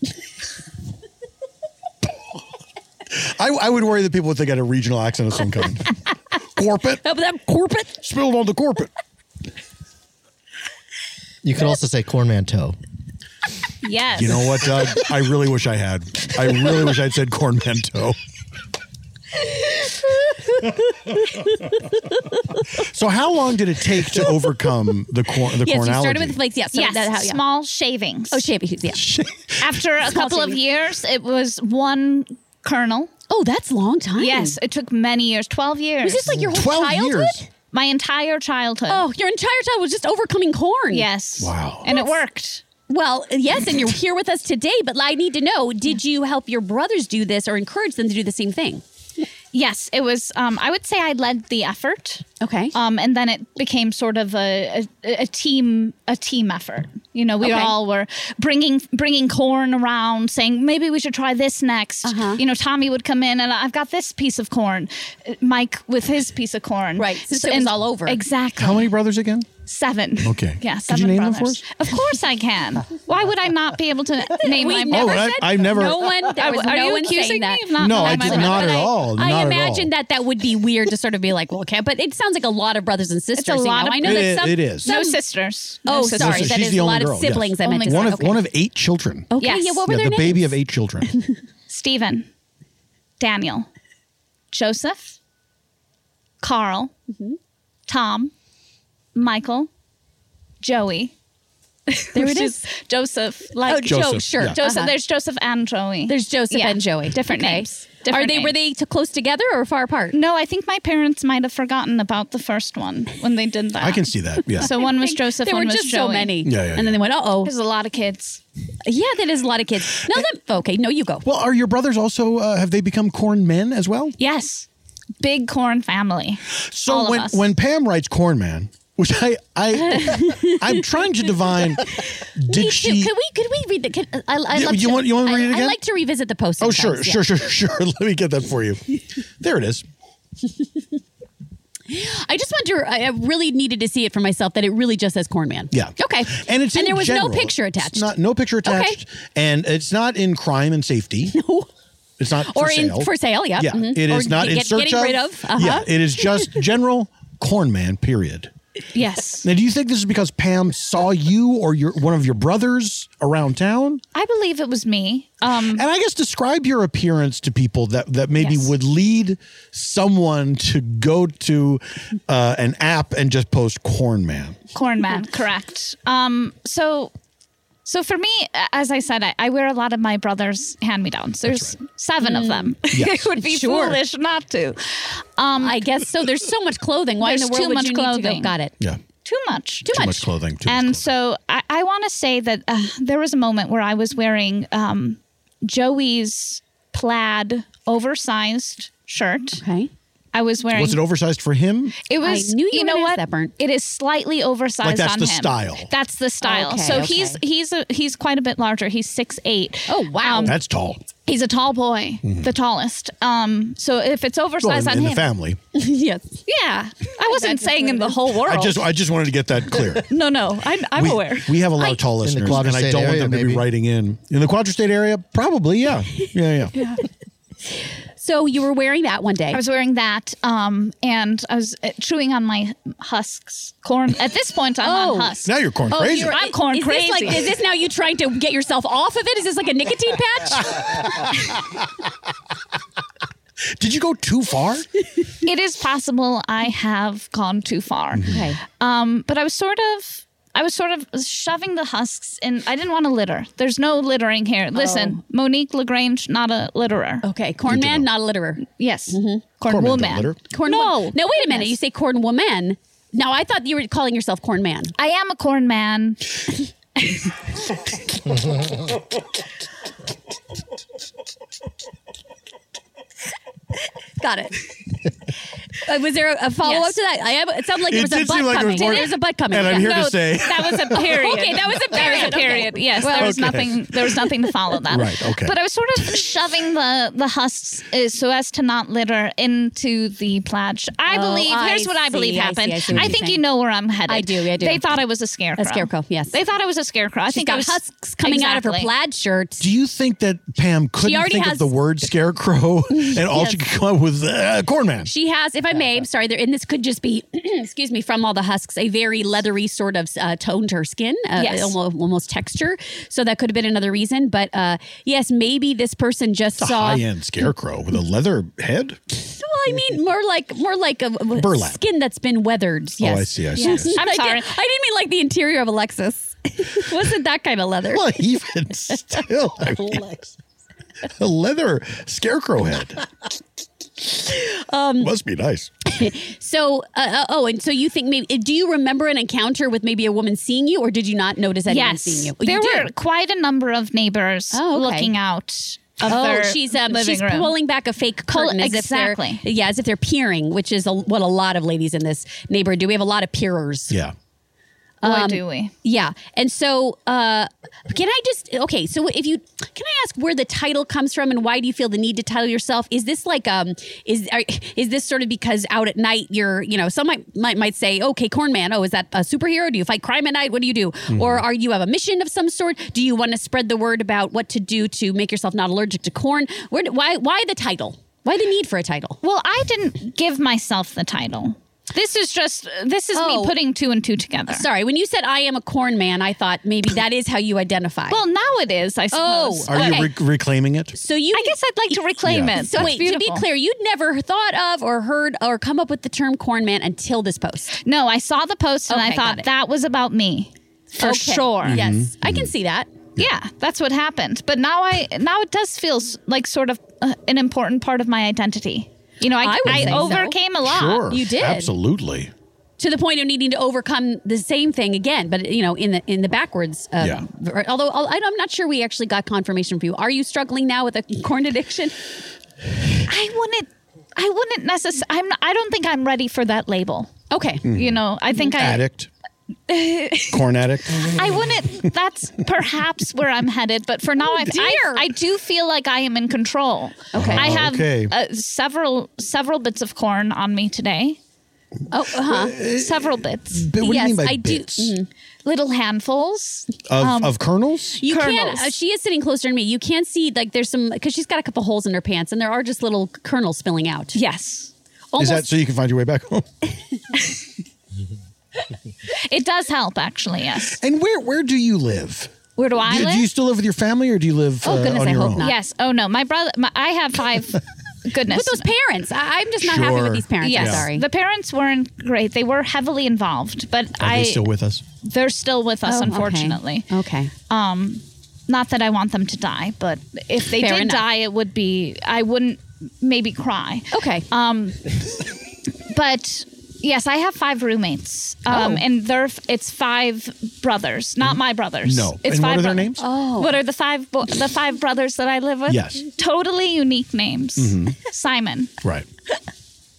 I, I would worry that people would think I had a regional accent of some kind. Corpet? Oh, but that corpit. Spilled on the corpet. You could also say cornmanteau. Yes. You know what, Doug? I really wish I had. I really wish I'd said cornmanteau. So how long did it take to overcome the corn the Yes, corn you allergy? started with flakes. Yes, so yes, that how, yeah. small shavings. Oh, shavings. Yeah. After a Small couple of shavings. years, it was one kernel. Oh, that's a long time. Yes, it took many years, twelve years. Was this like your whole twelve childhood? years. My entire childhood. Oh, your entire child was just overcoming corn. Yes. Wow. And it worked. Well, yes, and you're here with us today, but I need to know, did you help your brothers do this or encourage them to do the same thing? Yes, it was. Um, I would say I led the effort. Okay. Um, and then it became sort of a, a, a team a team effort. You know, we Okay. all were bringing bringing corn around, saying maybe we should try this next. Uh-huh. You know, Tommy would come in and I've got this piece of corn. Uh, Mike with his piece of corn. Right, so it was all over. Exactly. How many brothers again? Seven. Okay. Yeah, Could seven you name them brothers. for us? Of course I can. Why would I not be able to name We my never Oh, I- said I've never- No one. There was Are no you one accusing saying me that. of not No, knowing I my did brothers? not at But I- all. I Not at imagine all. that that would be weird to sort of be like, well, okay, but it sounds like a lot of brothers and sisters. you lot know? of- I know It that is- some, it is. some- No sisters. Oh, No sisters. sorry, So that she's is the a only lot girl, of yes. siblings. I meant to Only say. One of Okay. one of eight children. Okay, Yes. yeah. What were Yeah, their the names? baby of eight children. Stephen, Daniel, Joseph, Carl, Mm-hmm. Tom, Michael, Joey. There Which it is. Joseph. Like Oh, Joe, Joseph, sure. yeah. Joseph. Uh-huh. There's Joseph and Joey. There's Joseph Yeah. and Joey. Different Okay. names. Are Different they were names. they too close together or far apart? No, I think my parents might have forgotten about the first one when they did that. I can see that. Yeah. So one was Joseph, There one were was just Joey. so many. Yeah, yeah, And then they went, uh oh. There's a lot of kids. Yeah, that is a lot of kids. Now that okay, no, you go. Well, are your brothers also? Uh, have they become corn men as well? Yes. Big corn family. So All of when us. when Pam writes corn man, which I I I'm trying to divine, did Me too. she? Could we could we read the? Can, I, I Yeah, love you to, want- you want to read it I, again? I like to revisit the post. Oh sure, sometimes, yeah. sure, sure, sure. Let me get that for you. There it is. I just want to. I I really needed to see it for myself. That it really just says corn man. Yeah. Okay. And it's and in there was general. no picture It's attached. not no picture attached, and it's not in crime and safety. No. It's not Or for in sale. for sale. Yeah. Yeah, mhm. it is Or not in get, search getting of. rid of. Uh-huh. Yeah, it is just general corn man. Period. Yes. Now, do you think this is because Pam saw you or your one of your brothers around town? I believe it was me. Um, And I guess describe your appearance to people that, that maybe Yes. would lead someone to go to uh, an app and just post corn man. Corn man, correct. Um, so, so for me, as I said, I, I wear a lot of my brother's hand-me-downs. There's seven of them. Yes. It would be Sure. foolish not to. Um, I guess so. There's so much clothing. Why in There's the world too would much you need to go? clothing. Got it. Yeah. Too much. Too, Too much clothing. Too much and clothing. so I, I want to say that uh, there was a moment where I was wearing um, Joey's plaid oversized shirt. Okay. I was wearing. Was it oversized for him? It was. I knew you you were know gonna ask what? that, Bernd. It is slightly oversized Like that's on the him. style. That's the style. Okay, so okay. he's he's a, he's quite a bit larger. He's six eight. Oh wow. That's tall. He's a tall boy, the tallest. Um, so if it's Well, oversized in, on in him, the family. yes. yeah, I wasn't saying in the whole world. I just I just wanted to get that clear. no, no, I'm, I'm we, aware. We have a lot of tall In the listeners, and I quadri-state don't want area, them to maybe. be writing in. In the quadri-state area, probably, yeah. Yeah, yeah. Yeah. So you were wearing that one day. I was wearing that, um, and I was uh, chewing on my husks, corn. At this point, I'm Oh. on husks. Now you're corn Oh, crazy. you're- I'm corn is crazy. This like, is this now you trying to get yourself off of it? Is this like a nicotine patch? Did you go too far? It is possible I have gone too far. Okay. Um, but I was sort of, I was sort of shoving the husks in. I didn't want to litter. There's no littering here. Listen, Monique LaGrange, not a litterer. Okay. Corn man, not a litterer. Yes. Mm-hmm. Corn Corn man woman. don't litter. Corn No. wo- No, wait a minute. Goodness. You say corn woman. Now I thought you were calling yourself corn man. I am a corn man. Got it. Uh, was there a, a follow up Yes. to that? I am, it sounded like It there was a did butt seem like there coming. was more- There was a butt coming. And I'm yeah. here No, to say. that was a period. Okay, that was a That was period. a period. Okay. Yes, Well, there was Okay. nothing. There was nothing to follow that. Right, okay. But I was sort of shoving the the husks uh, so as to not litter into the plaid. sh- I Oh, believe. I Here's what I see, believe I see, happened. I see what you're think saying. you know where I'm headed. I do, I do. They thought I was a scarecrow. A scarecrow, yes. They thought I was a scarecrow. I She's think got I was husks coming out of her Exactly. plaid shirt. Do you think that Pam couldn't already think has- of the word scarecrow and all she could come up with uh, corn man? She has, if I may, sorry, there, and this could just be, excuse me, from all the husks, a very leathery sort of uh, tone to her skin, uh, Yes. almost, almost texture. So that could have been another reason. But uh, yes, maybe this person just It's a saw. high-end scarecrow with a leather head. Well, I mean, more like more like a, a Burlap. skin that's been weathered. Yes. Oh, I see, I see, Yes. I see. I'm I sorry. did- I didn't mean like the interior of a Lexus. Wasn't that kind of leather? Well, even still, I mean, a leather scarecrow head. Um, Must be nice. So, uh, uh, oh, and so you think maybe? Do you remember an encounter with maybe a woman seeing you, or did you not notice anyone Yes, seeing you? Oh, there you were did? quite a number of neighbors Oh, okay. looking out. Of Oh, their she's um, living she's room. pulling back a fake curtain as exactly. if they're yeah, as if they're peering, which is a, what a lot of ladies in this neighborhood do. We have a lot of peerers. Yeah. Boy, Um, do we? Yeah. And so, uh, can I just, okay, so if you, can I ask where the title comes from and why do you feel the need to title yourself? Is this like, um, is are, is this sort of because out at night you're, you know, some might, might, might say, okay, Corn Man, oh, is that a superhero? Do you fight crime at night? What do you do? Mm-hmm. Or are you have a mission of some sort? Do you want to spread the word about what to do to make yourself not allergic to corn? Where, do- why, why the title? Why the need for a title? Well, I didn't give myself the title. This is just, this is Oh. me putting two and two together. Sorry, when you said I am a corn man, I thought maybe that is how you identify. Well, now it is, I Oh, suppose. Are Okay. you re- reclaiming it? So you, I guess I'd like to reclaim Yeah. it. So That's wait, to be beautiful. clear, you'd never thought of or heard or come up with the term corn man until this post. No, I saw the post and I Okay, thought got it. that was about me. For Okay. sure. Yes, Mm-hmm. I can see that. Yeah, that's what happened. But now I now it does feel s- like sort of uh, an important part of my identity. You know, I, I would I say so. overcame a lot. Sure. You did. Absolutely. To the point of needing to overcome the same thing again, but you know, in the in the backwards. Uh, Yeah. ver- Although I'll- I'm not sure we actually got confirmation from you. Are you struggling now with a corn addiction? I wouldn't. I wouldn't necessarily. I'm. Not, I don't think I'm ready for that label. Okay. You know, I think I. Addict. Corn addict. I wouldn't. That's perhaps where I'm headed. But for now, I, I dear. I do feel like I am in control. Okay. I have Okay. uh, several several bits of corn on me today. Oh, uh-huh. Several bits. But what Yes, do you mean by I do- bits? mhm. Little handfuls. Of, Um, of kernels? You can. Kernels. Uh, she is sitting closer to me. You can see like there's some because she's got a couple holes in her pants, and there are just little kernels spilling out. Yes. Almost. Is that so you can find your way back home? It does help, actually, yes. And where where do you live? Where do I Do, live? do you still live with your family or do you live Oh, uh, goodness, on I your hope own? not. Yes. Oh, no. My brother, my, I have five. Goodness. with those parents. I, I'm just not happy Sure. with these parents. Yes. I'm sorry. The parents weren't great. They were heavily involved, but Are I. they still with us? They're still with us, Oh, okay. unfortunately. Okay. Um, not that I want them to die, but if they Fair did enough. die, it would be. I wouldn't maybe cry. Okay. Um, but yes, I have five roommates, um, Oh. and they're it's five brothers, not my brothers. No. it's And what five are their brothers. names? Oh. What are the five bo- the five brothers that I live with? Yes. totally unique names. Simon, Right.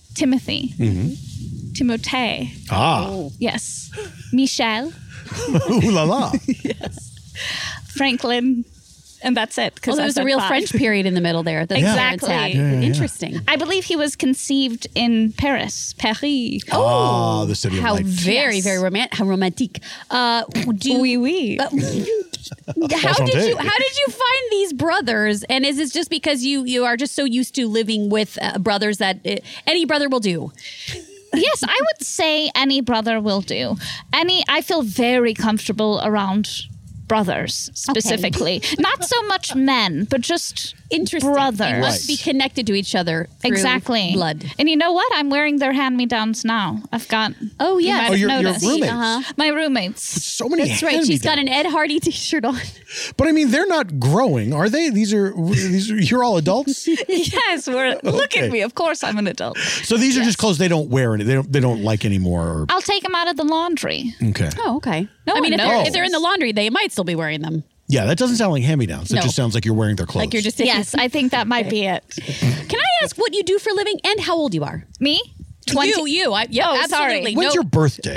Timothy. Mm-hmm. Timothée. Ah. Yes. Michel. Ooh la la. Yes. Franklin. And that's it. Well, there was a real French period in the middle there. That Exactly. the parents had. Yeah, yeah, yeah. Interesting. I believe he was conceived in Paris. Paris. Oh, the city of How light. very, Yes. very romantic. How romantic. Uh, do you, Oui, oui. uh, how Enchanté. did you how did you find these brothers? And is this just because you you are just so used to living with uh, brothers that uh, any brother will do? Yes, I would say any brother will do. Any, I feel very comfortable around brothers specifically. Not so much men, but just Interesting. brothers. You must be connected to each other through Exactly. blood. And you know what? I'm wearing their hand-me-downs now. I've got. Oh, you yeah. might Oh, have your- your noticed. roommates. Uh-huh. My roommates. So many That's right. She's got hand-me-downs. an Ed Hardy t-shirt on. But I mean, they're not growing, are they? These are these are you're all adults. Yes, we're. Look Okay. at me. Of course, I'm an adult. So these are just clothes they don't wear any. They don't they don't like anymore. Or, I'll take them out of the laundry. okay. Oh, okay. No I mean, one if they're, knows. if they're in the laundry, they might still be wearing them. Yeah, that doesn't sound like hand-me-downs. It No. just sounds like you're wearing their clothes. Like you're just Yes, I think that might be it. Can I ask what you do for a living and how old you are? Me? You, you. I, yeah, Oh, sorry. absolutely. When's no, your birthday?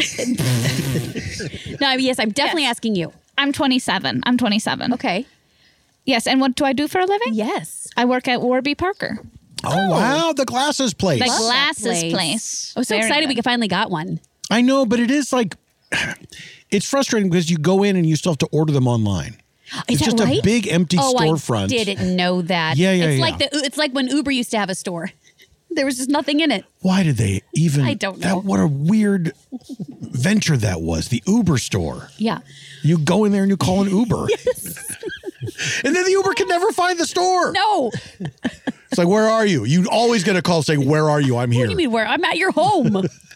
no, yes, I'm definitely asking you. I'm twenty-seven. I'm twenty-seven. Okay. Yes, and what do I do for a living? Yes. I work at Warby Parker. Oh, wow, the glasses place. The Love that glasses place. place. I was so Very excited good. we finally got one. I know, but it is like it's frustrating because you go in and you still have to order them online. Is it's that just right? a big empty oh, storefront. I didn't know that. Yeah, yeah, it's yeah. Like the, it's like when Uber used to have a store. There was just nothing in it. Why did they even? I don't know. That, what a weird venture that was. The Uber store. Yeah. You go in there and you call an Uber. Yes. And then the Uber can never find the store. No. It's like, where are you? You always get a call saying, where are you? I'm here. What do you mean where? I'm at your home.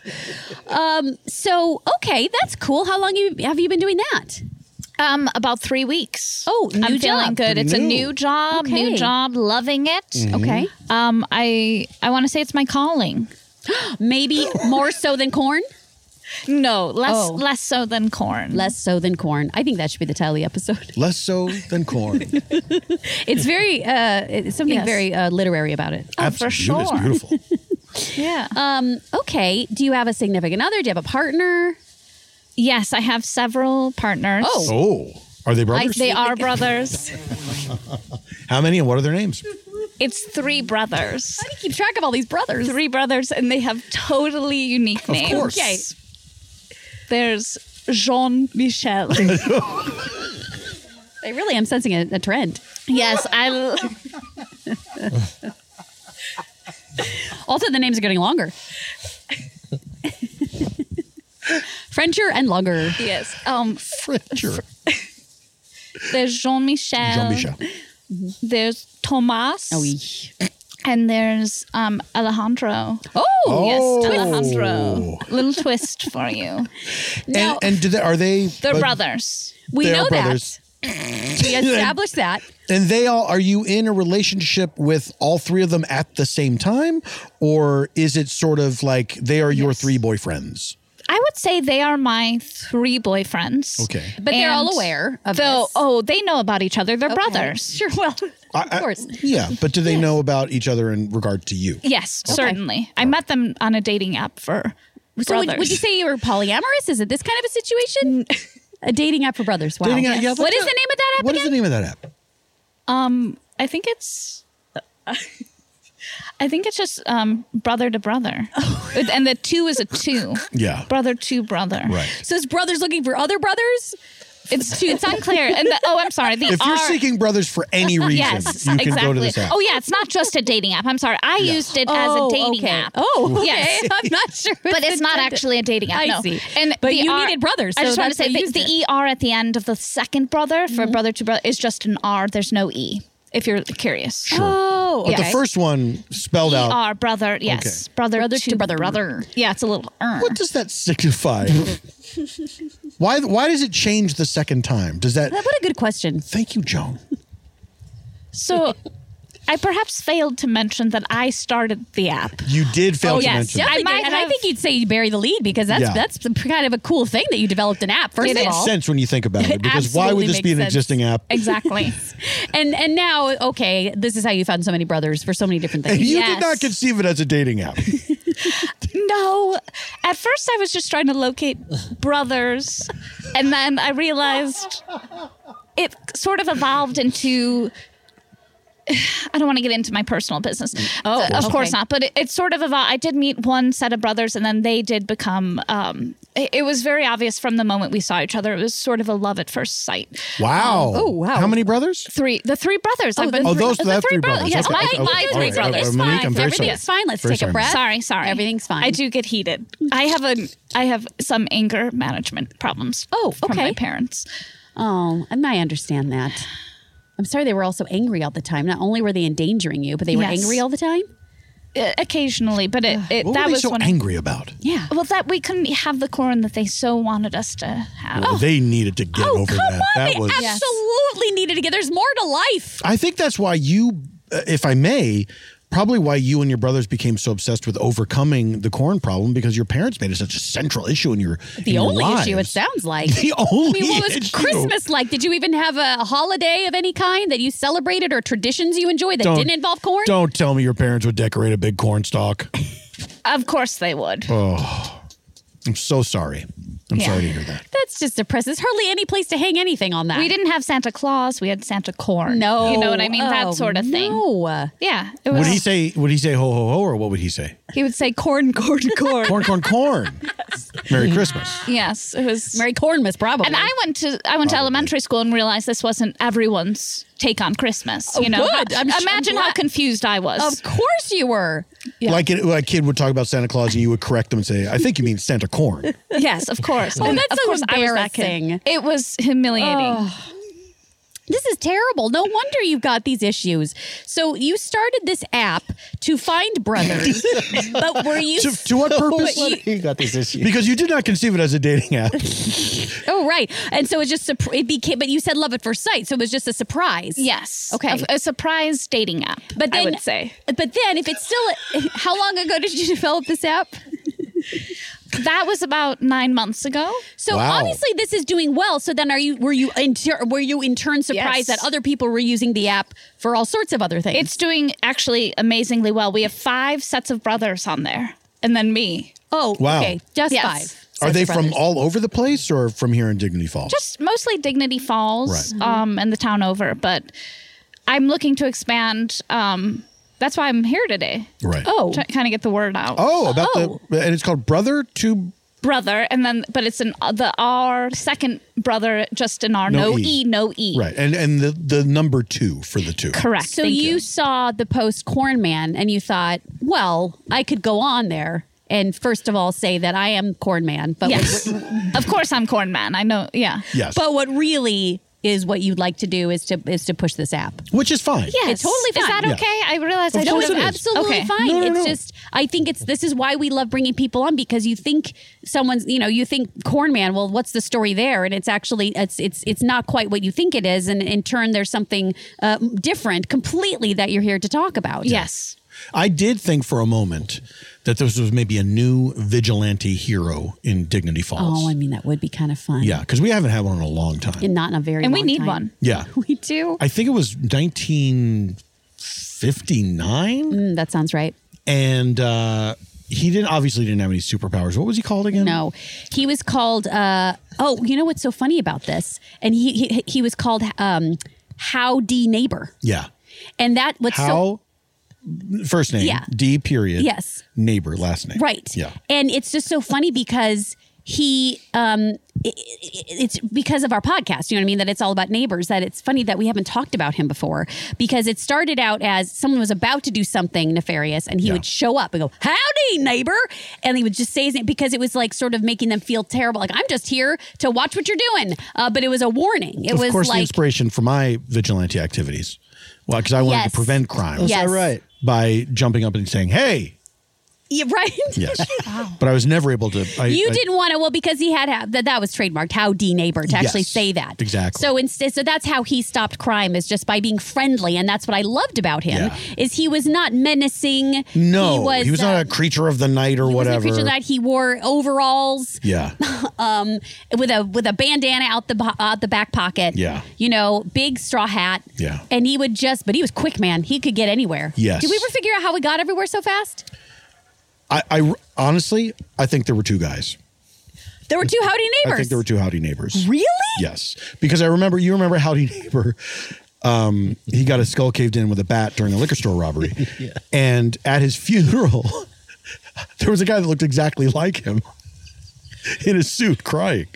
um. So okay, that's cool. How long you have you been doing that? Um, about three weeks. Oh, new I'm feeling job. good. Pretty It's a new. new job, Okay. new job, loving it. Mm-hmm. Okay. Um, I I want to say it's my calling. Maybe more so than corn. No, less Oh. less so than corn. Less so than corn. I think that should be the title of the episode. Less so than corn. It's very uh, it's something Yes. very uh, literary about it. Oh, for Absolutely. It's sure. beautiful. Yeah. Um. Okay. Do you have a significant other? Do you have a partner? Yes, I have several partners. Oh. Oh, are they brothers? They are brothers. How many and what are their names? It's three brothers. How do you keep track of all these brothers? Three brothers, and they have totally unique names. course. Okay. There's Jean Michel. I really am sensing a, a trend. Yes, I. l- Also, the names are getting longer. Frencher and longer. Yes. Um. Frencher. There's Jean Michel. Jean Michel. There's Thomas. Oh, yeah. And there's um Alejandro. Oh, Yes, Oh. Alejandro. Little twist for you. Now, And, and do they, are they? They're but- brothers. we they know are brothers. that. We established that. And they all, are you in a relationship with all three of them at the same time? Or is it sort of like they are your Yes. three boyfriends? I would say they are my three boyfriends. Okay. But they're all And aware of though, this. oh, they know about each other. They're Okay. brothers. Sure. Well, I- of course. Yeah, but do they know about each other in regard to you? Yes, certainly. I met them on a dating app for So would, brothers. would you say you were polyamorous? Is it this kind of a situation? A dating app for brothers. Wow. Dating app, yeah, What like is that. the name of that app What is again? the name of that app? Um, I think it's. I think it's just um, brother to brother, and the two is a two. Yeah. Brother to brother. Right. So is brothers looking for other brothers? It's two. It's unclear. And the, oh, I'm sorry. The If you're R- seeking brothers for any reason, Yes, you can exactly. go to this app. Oh yeah, it's not just a dating app. I'm sorry. I used it as a Oh, dating okay. app. Oh, okay. Yes. I'm not sure. But it's not intended. actually a dating app. I no. see. And But the you R- needed brothers, I so just want to that's say why you the, used the it. E R at the end of the second brother for brother to brother is just an R. There's no E. If you're curious. Sure. Oh, But okay. the first one spelled out. E R brother. Yes. Okay. Brother, Brother to, to brother. brother. Yeah, it's a little. Uh. What does that signify? why Why does it change the second time? Does that? What a good question. Thank you, Joan. So, I perhaps failed to mention that I started the app. You did fail Oh, to yes. mention. Yeah. that. I I might and I have- think you'd say you bury the lead because that's Yeah. that's kind of a cool thing that you developed an app. First It of is. all, Makes sense when you think about it. It Because why would absolutely this be an makes sense. existing app? Exactly. and and now okay, this is how you found so many brothers for so many different And things. you Yes. did not conceive it as a dating app. No. At first, I was just trying to locate brothers. And then I realized it sort of evolved into... I don't want to get into my personal business. Oh, uh, of okay. course not. But it, it sort of evolved. I did meet one set of brothers, and then they did become. Um, it, it was very obvious from the moment we saw each other. It was sort of a love at first sight. Wow. Oh, wow. How many brothers? Three, the three brothers. Oh, I've been the Oh, through- those the that three brothers. Yes, Okay, my, okay, my okay. three All right. brothers. Uh, Monique, I'm very Everything's sorry. fine. Let's Very take sorry, a breath. Sorry, sorry. Everything's fine. I do get heated. I have a, I have some anger management problems. Oh, from okay. my parents. Oh, and I understand that. I'm sorry they were all so angry all the time. Not only were they endangering you, but they were Yes. angry all the time? Uh, occasionally, but it, it What that were they was so when angry about? Yeah. Well, that we couldn't have the corn that they so wanted us to have. Oh, they needed to get Oh, over come that. on. That They was. absolutely needed to get. There's more to life. I think that's why you, uh, if I may, probably why you and your brothers became so obsessed with overcoming the corn problem because your parents made it such a central issue in your in The your only issue, it lives. sounds like. The only I mean, what was issue. Christmas like? Did you even have a holiday of any kind that you celebrated or traditions you enjoyed that Don't- didn't involve corn? Don't tell me your parents would decorate a big corn stalk. Of course they would. Oh, I'm so sorry. I'm Yeah. sorry to hear that. That's just depressing. There's hardly any place to hang anything on that. We didn't have Santa Claus. We had Santa corn. No. You know what I mean? Oh, that sort of thing. No. Yeah. It was, Would he say? Would he say ho ho ho, or what would he say? He would say corn, corn, corn. Corn, corn, corn. Merry Christmas. Yes, it was. Merry Cornmas, probably. And I went to I went to elementary school and realized this wasn't everyone's take on Christmas. You Oh, know, good. I'm sure- imagine I'm how glad- confused I was. Of course you were. Yeah. Like it, a kid would talk about Santa Claus, and you would correct them and say, "I think you mean Santa corn." Yes, of course. Oh, And that's of so course I was that kid. embarrassing. It was humiliating. This is terrible. No wonder you've got these issues. So you started this app to find brothers, but were you to, to what purpose? But you- You got these issues. Because you did not conceive it as a dating app. Oh, right. And so it just surp- it became. But you said love at first sight, so it was just a surprise. Yes. Okay. A, a surprise dating app. But then, I would say But then, if it's still, how long ago did you develop this app? that was about nine months ago. So Wow. obviously this is doing well. So then, are you were you in ter- were you in turn surprised Yes. that other people were using the app for all sorts of other things? It's doing actually amazingly well. We have five sets of brothers on there, and then me. oh, Wow. okay, just Yes. five. Are sets they of from brothers. all over the place or from here in Dignity Falls? Just mostly Dignity Falls, Right. um, and the town over. But I'm looking to expand. Um, that's why I'm here today. right. Oh, To kind of get the word out. Oh, about Oh. the and it's called Brother to Brother, and then but it's an uh, the R second brother, just an R, No no, E. E. no E. right, and and the the number two for the two. Correct. so thank you, saw the post Corn Man and you thought, well, I could go on there and first of all say that I am Corn Man, but Yes. Of course, I'm Corn Man. I know. Yeah. Yes, but what really is what you'd like to do is to is to push this app. which is fine. Yes. It's totally Is fine. that Yeah. okay? I realize Of I course don't it have is. Absolutely Okay. fine. No, no, it's no. just I think it's this is why we love bringing people on because you think someone's you know you think Corn Man, well, what's the story there? And it's actually it's it's it's not quite what you think it is, and in turn there's something uh, different completely that you're here to talk about. Yes. I did think for a moment that this was maybe a new vigilante hero in Dignity Falls. Oh, I mean that would be kind of fun. yeah, because we haven't had one in a long time. and not in a very And we long need time. one. yeah, We do. I think it was nineteen fifty-nine, Mm, that sounds right. and uh, he didn't obviously didn't have any superpowers. What was he called again? No, he was called. Uh, oh, you know what's so funny about this? And he he, he was called um, Howdy Neighbor, Yeah. and that what's so How? First name. Yeah. D. Period. Yes. Neighbor. Last name. right. Yeah. and it's just so funny because he um it, it, it's because of our podcast, you know what I mean, that it's all about neighbors, that it's funny that we haven't talked about him before because it started out as someone was about to do something nefarious and he Yeah. would show up and go, howdy neighbor, and he would just say his name because it was like sort of making them feel terrible, like I'm just here to watch what you're doing, uh, but it was a warning. It of was course, the like inspiration for my vigilante activities. Well, because I wanted Yes. to prevent crime. Is that Yes. right? By jumping up and saying, "Hey." yeah, right. Yes. But I was never able to. I, You I- didn't want to, well, because he had that that was trademarked. Howdy neighbor to actually Yes, say that exactly. So instead, so that's how he stopped crime, is just by being friendly, and that's what I loved about him. Yeah. Is he was not menacing. No, he was, uh, not a creature of the night or he wasn't a whatever. creature that he wore overalls. Yeah. um, with a with a bandana out the bo- out the back pocket. Yeah. you know, big straw hat. Yeah. and he would just, but he was quick, man. He could get anywhere. Yes. Did we ever figure out how we got everywhere so fast? I, I honestly, I think there were two guys. There were two Howdy Neighbors. I think there were two Howdy Neighbors. Really? Yes, because I remember. You remember Howdy Neighbor? Um, he got his skull caved in with a bat during a liquor store robbery, yeah. and at his funeral, there was a guy that looked exactly like him in his suit, crying.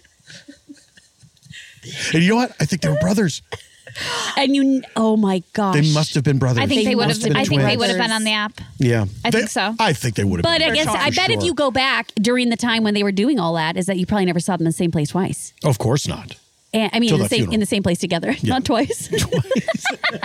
And you know what? I think they were brothers. And you, oh my gosh, they must have been brothers. I think they, they would have. been I think twins. they would have been on the app. Yeah, I they, think so. I think they would have. But been. I guess sure. I bet sure. if you go back during the time when they were doing all that, is that you probably never saw them in the same place twice. Of course not. And, I mean, Till in the, that same, funeral. in the same place together, Yeah. not twice. twice.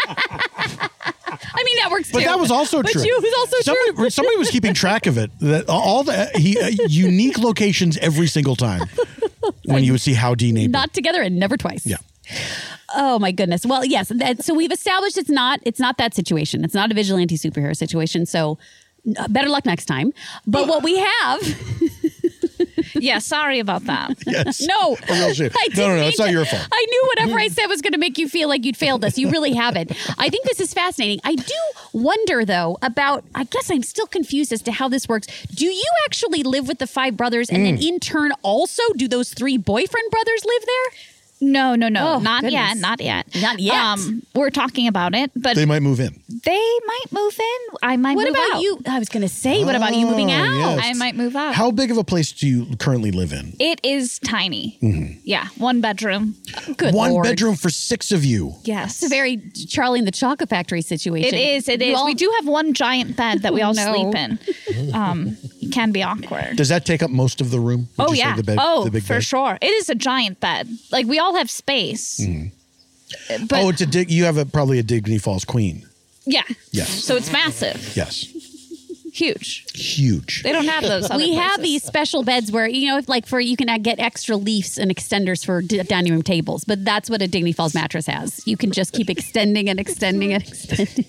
I mean, that works But too. that was also but true. But was also somebody, true. somebody was keeping track of it. That all the he, uh, unique locations every single time when you would see Howdy Neighbor. Not together and never twice. Yeah. Oh my goodness. Well, yes. That, so we've established it's not it's not that situation. It's not a vigilante superhero situation. So uh, better luck next time. But what we have. Yeah, sorry about that. Yes. No. A real shame. I No, no, no. didn't It's not mean your to- fault. I knew whatever I said was going to make you feel like you'd failed us. You really haven't. I think this is fascinating. I do wonder, though, about, I guess I'm still confused as to how this works. Do you actually live with the five brothers and Mm. then in turn also do those three boyfriend brothers live there? No, no, no, Oh, not goodness. yet, not yet, Not yet. Um, we're talking about it, but They might move in. they might move in. I might What move about out. you? I was going to say, what about you moving Oh, out? yes. I might move out. How big of a place do you currently live in? It is tiny. Mm-hmm. Yeah, one bedroom. Good One Lord. bedroom for six of you. Yes. It's a very Charlie and the Chocolate Factory situation. It is. It You is. all- We do have one giant bed that we all No. sleep in. Um, it can be awkward. Does that take up most of the room? Would Oh you say, yeah. the bed, oh, the big for bed? sure. It is a giant bed. Like we all have space. Mm-hmm. But oh, it's a dig- you have a, probably a Dignity Falls queen. yeah. Yes. So it's massive. Yes. Huge. Huge. They don't have those. Other we have places. these special beds where, you know, if like for you can uh, get extra leaves and extenders for d- dining room tables, but that's what a Dignity Falls mattress has. You can just keep extending and extending and extending.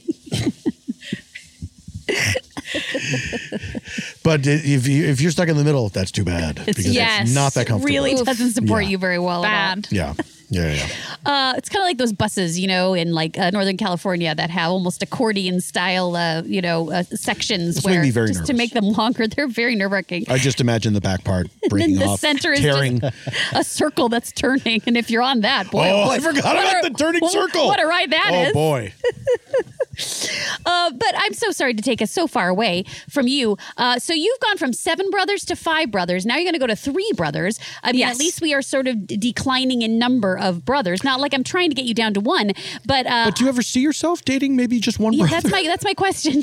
But if you if you're stuck in the middle, that's too bad because yes. it's not that comfortable. Really doesn't support Yeah. you very well at all. Bad. Yeah. Yeah. Yeah. Uh, it's kind of like those buses, you know, in like uh, Northern California that have almost accordion style, uh, you know, uh, sections This made where me very just to nervous. make them longer, they're very nerve wracking. I just imagine the back part breaking And then the off, center is tearing. just a circle that's turning, and if you're on that, boy, Oh, boy, I forgot what about a- the turning what- circle. What a ride that oh is! boy. Uh, but I'm so sorry to take us so far away from you. Uh, so you've gone from seven brothers to five brothers. Now you're going to go to three brothers. I mean, Yes. at least we are sort of d- declining in number of brothers. Not like I'm trying to get you down to one, but uh, But do you ever see yourself dating maybe just one yeah, brother? that's my that's my question.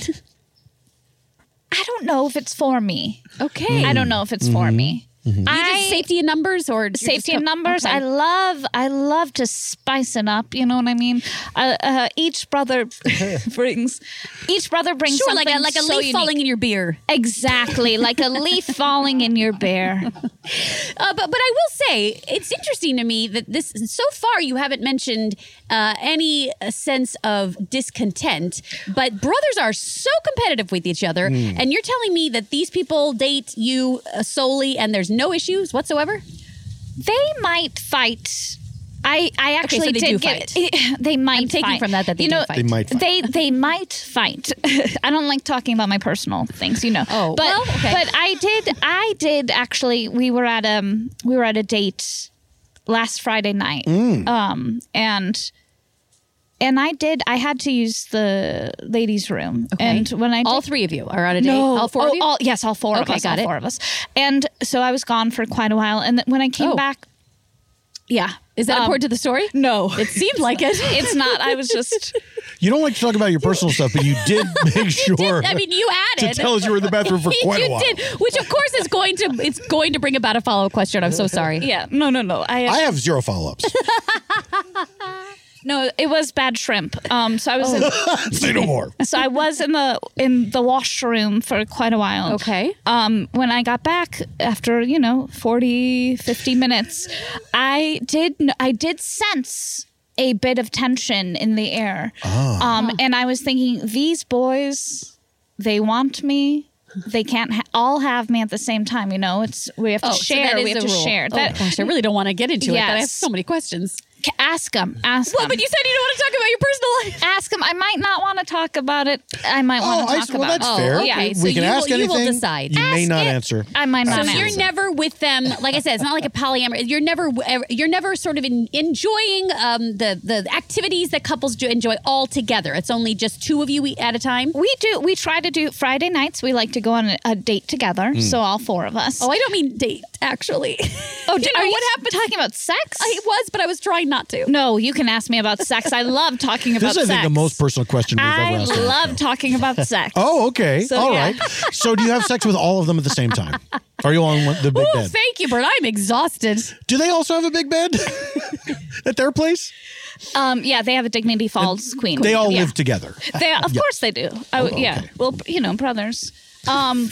I don't know if it's for me. Okay, I don't know if it's for me. Mm-hmm. You I just safety in numbers or you're safety just in co- numbers. okay. I love. I love to spice it up. You know what I mean? Uh, uh, each brother brings. Each brother brings Sure, like something a like a so leaf unique. falling in your beer. Exactly, like a leaf falling in your beer. Uh, but but I will say it's interesting to me that this so far you haven't mentioned uh, any uh, sense of discontent. But brothers are so competitive with each other, Hmm. and you're telling me that these people date you uh, solely, and there's no issues whatsoever. They might fight. I I actually so they did do get. fight. They might. I'm taking fight. from that that they you do know, fight. They might fight. They they might fight. I don't like talking about my personal things, you know. Oh, but well, okay. but I did. I did actually. We were at um we were at a date last Friday night. Mm. Um and. And I did. I had to use the ladies' room, Okay. and when I did, all three of you are on a date. no, All four oh, of you. all- yes, all four Okay, of us. got all it. four of us. And so I was gone for quite a while, and then when I came Oh. back, yeah, Is that um, important to the story? No, It seemed like it. it's not. I was just. You don't like to talk about your personal stuff, but you did make sure. I mean, you to added tell us you were in the bathroom for quite you a while. did, which of course is going to it's going to bring about a follow up question. I'm so sorry. Yeah, no, no, no. I, I have zero follow-ups. no. It was bad shrimp. Um, so I was. Oh. In, Say no more. so I was in the in the washroom for quite a while. Okay. Um, when I got back after, you know, forty, fifty minutes, I did I did sense a bit of tension in the air. Um, and I was thinking, these boys, they want me. They can't ha- all have me at the same time, you know. It's we have to Oh, so share. that is we have a to rule. share. Oh, That gosh, I really don't want to get into it, but I have Yes. so many questions. Ca- Ask them. Ask Well, them. but you said you don't want to talk about your personal life. Ask them. I might not want to talk about it. I might want to I talk see. Well, about that's it. fair. Oh, okay. We So can you ask will- you will anything. decide. You may Ask not it. answer. I might not So answer. you're never with them. Like I said, it's not like a polyamorous. You're never. You're never sort of in, enjoying um, the the activities that couples do enjoy all together. It's only just two of you at a time. We do. We try to do Friday nights. We like to go on a, a date together. So all four of us. Oh, I don't mean date, actually. Oh, You d- know, are you what happened? talking about sex? I was, but I was trying not to. No, you can ask me about sex. I love talking about This is, I sex. think, the most personal question we've I ever asked. on the love show. talking about sex. Oh, okay. So, All yeah. right. So do you have sex with all of them at the same time? Are you on one- the big Oh, bed? thank you, Bert. I'm exhausted. Do they also have a big bed at their place? Um, yeah, they have a Dignity Falls queen. They all yeah. live together. They, of Yeah. course they do. I, Oh, Yeah. okay. Well, you know, brothers. Um,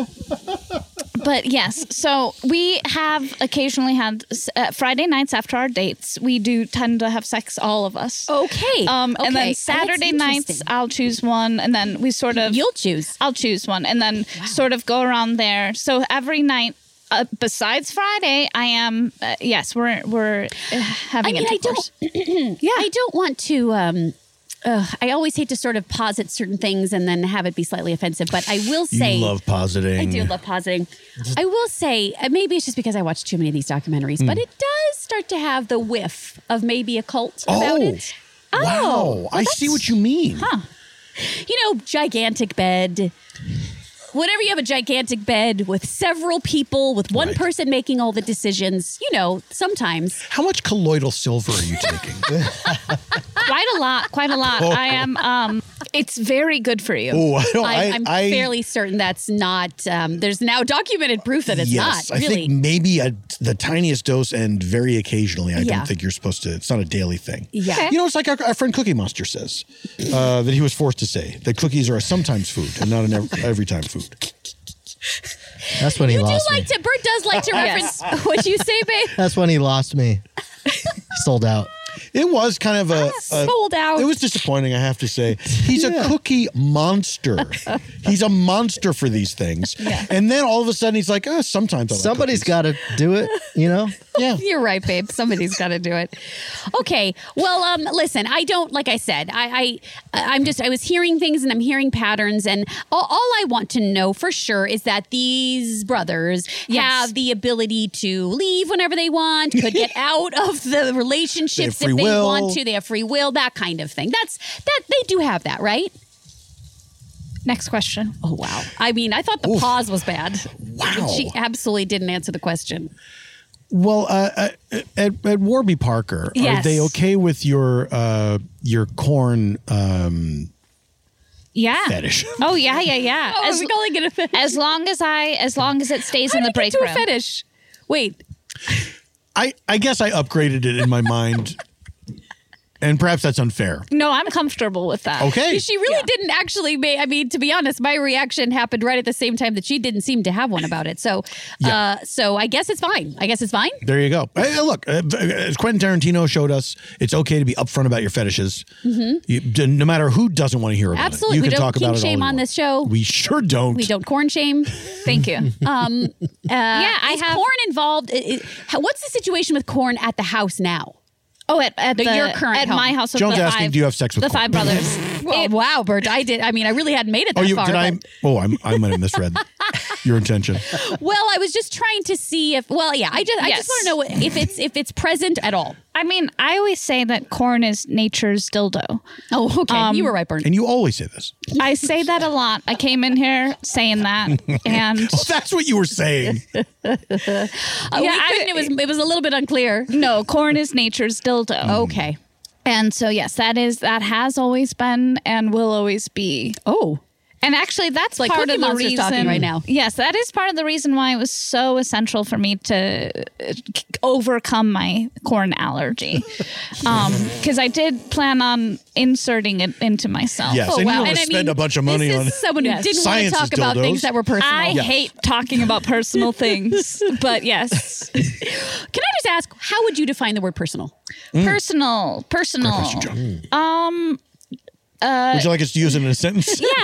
but yes, so we have occasionally had uh, Friday nights after our dates. We do tend to have sex, all of us. Okay. Um, and Okay. Oh, then that's Saturday nights, interesting. I'll choose one, and then we sort of You'll choose. I'll choose one, and then sort of go around there. So every night, uh, besides Friday, I am uh, yes, we're we're uh, having I mean, I intercourse. don't. yeah, I don't want to. Um, uh, I always hate to sort of posit certain things and then have it be slightly offensive. But I will say, You love positing. I do love positing. I will say, uh, maybe it's just because I watch too many of these documentaries, Hmm. but it does start to have the whiff of maybe a cult about Oh, it. wow. well, I see what you mean. Huh. You know, gigantic bed. Whenever you have a gigantic bed with several people, with one Right. person making all the decisions, you know, sometimes. How much colloidal silver are you taking? Quite a lot, quite a lot. Oh. I am. Um, it's very good for you. Oh, I don't. I, I, I'm I, fairly certain that's not. Um, there's now documented proof that it's yes, not I really. think maybe a, the tiniest dose, and very occasionally. I Yeah. don't think you're supposed to. It's not a daily thing. Yeah. Okay. You know, it's like our, our friend Cookie Monster says uh, that he was forced to say that cookies are a sometimes food and not an ev- every time food. That's when he you do lost me. like to. Bert does like to Yes. reference. What'd you say, babe? That's when he lost me. Sold out. It was kind of a, a Sold out. It was disappointing, I have to say. He's a cookie monster. He's a monster for these things. And then all of a sudden he's like, oh, sometimes I like Somebody's cookies." got to do it, you know? Yeah. You're right, babe. Somebody's got to do it. Okay. Well, um, listen, I don't, like I said, I, I, I'm just, I was hearing things and I'm hearing patterns. And all, all I want to know for sure is that these brothers Yes. have the ability to leave whenever they want, could get out of the relationships They have if free they will. want to. They have free will, that kind of thing. That's, that, they do have that, right? Next question. Oh, wow. I mean, I thought the Oof. pause was bad. Wow. She absolutely didn't answer the question. Well, uh, uh, at, at Warby Parker, are Yes. they okay with your uh, your corn um, Yeah. fetish? Oh yeah, yeah, yeah. Oh, as, are we calling it a fetish? as long as I, as long as it stays How in did the we get break to room. a fetish? Wait. I, I guess I upgraded it in my mind, and perhaps that's unfair. No, I'm comfortable with that. Okay. She really didn't actually make, I mean, to be honest, my reaction happened right at the same time that she didn't seem to have one about it. So, Yeah. uh, so I guess it's fine. I guess it's fine. There you go. Hey, look, uh, as Quentin Tarantino showed us, it's okay to be upfront about your fetishes. You, no matter who doesn't want to hear about Absolutely. it. You We can don't talk about kink it all shame you on want. this show. We sure don't. We don't corn shame. Thank you. Um, uh, Yeah, I is have- corn involved? i- i- how- What's the situation with corn at the house now? Oh, at, at The- the, your current at home. my house. With Jones the asking, five, do you have sex with the corn? five brothers? Well, wow, Bert, I did. I mean, I really hadn't made it that Oh, you far. did I? but- Oh, I'm, I might have misread your intention. Well, I was just trying to see if. Well, yeah, I just, I Yes. just want to know if it's if it's present at all. I mean, I always say that corn is nature's dildo. Oh, okay. Um, you were right, Bert. And you always say this. I say that a lot. I came in here saying that, and Oh, that's what you were saying. Uh, we Yeah, I- couldn't- it was it was a little bit unclear. no, corn is nature's dildo. Okay. And so yes, that is that has always been and will always be. Oh. And actually, that's like part Cookie of the Monster's reason. talking right now. Yes, that is part of the reason why it was so essential for me to uh, k- overcome my corn allergy, because I did plan on inserting it into myself. Yes, Oh, and wow. you don't And want I to spend mean, a bunch of money this on is someone who Yes. didn't want to Science's talk about dildos. things that were personal. I Yes. hate talking about personal things, but yes, Can I just ask, how would you define the word personal? personal, personal. Question, John. Um, Would you like us to use it in a sentence? yeah.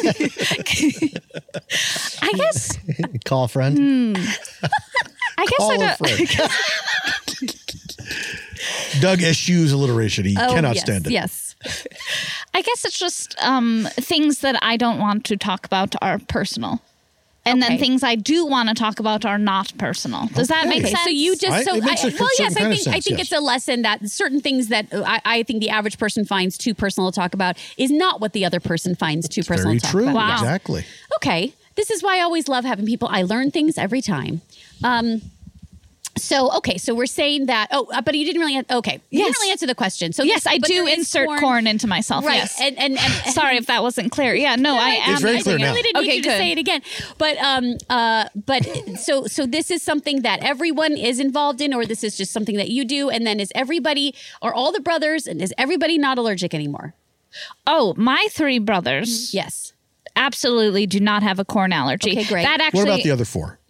I guess. Call a friend. I guess Call I a don't. friend. Doug eschews alliteration. He Oh, cannot yes, stand it. Yes. I guess it's just um, things that I don't want to talk about are personal. And Okay. then things I do want to talk about are not personal. Does that make Okay, sense? so you just I- so it makes I, a well certain yes I kind of think I sense, think yes. it's a lesson that certain things that I, I think the average person finds too personal to talk about is not what the other person finds too personal Very to talk true. about. Wow. Exactly. Okay, this is why I always love having people. I learn things every time. Um, so okay, so we're saying that. Oh, uh, but you didn't really. an- Okay, you Yes. didn't really answer the question. So yes, this- I but do there is insert corn. into myself. Right, Yes. and, and, and Sorry if that wasn't clear. Yeah, no, I am. It's very I clear think now. I really didn't need Okay, you to good. say it again. But um uh but so so this is something that everyone is involved in, or this is just something that you do, and then is everybody are all the brothers, and is everybody not allergic anymore? Oh, my three brothers Yes. absolutely do not have a corn allergy. Okay, great. That actually. What about the other four?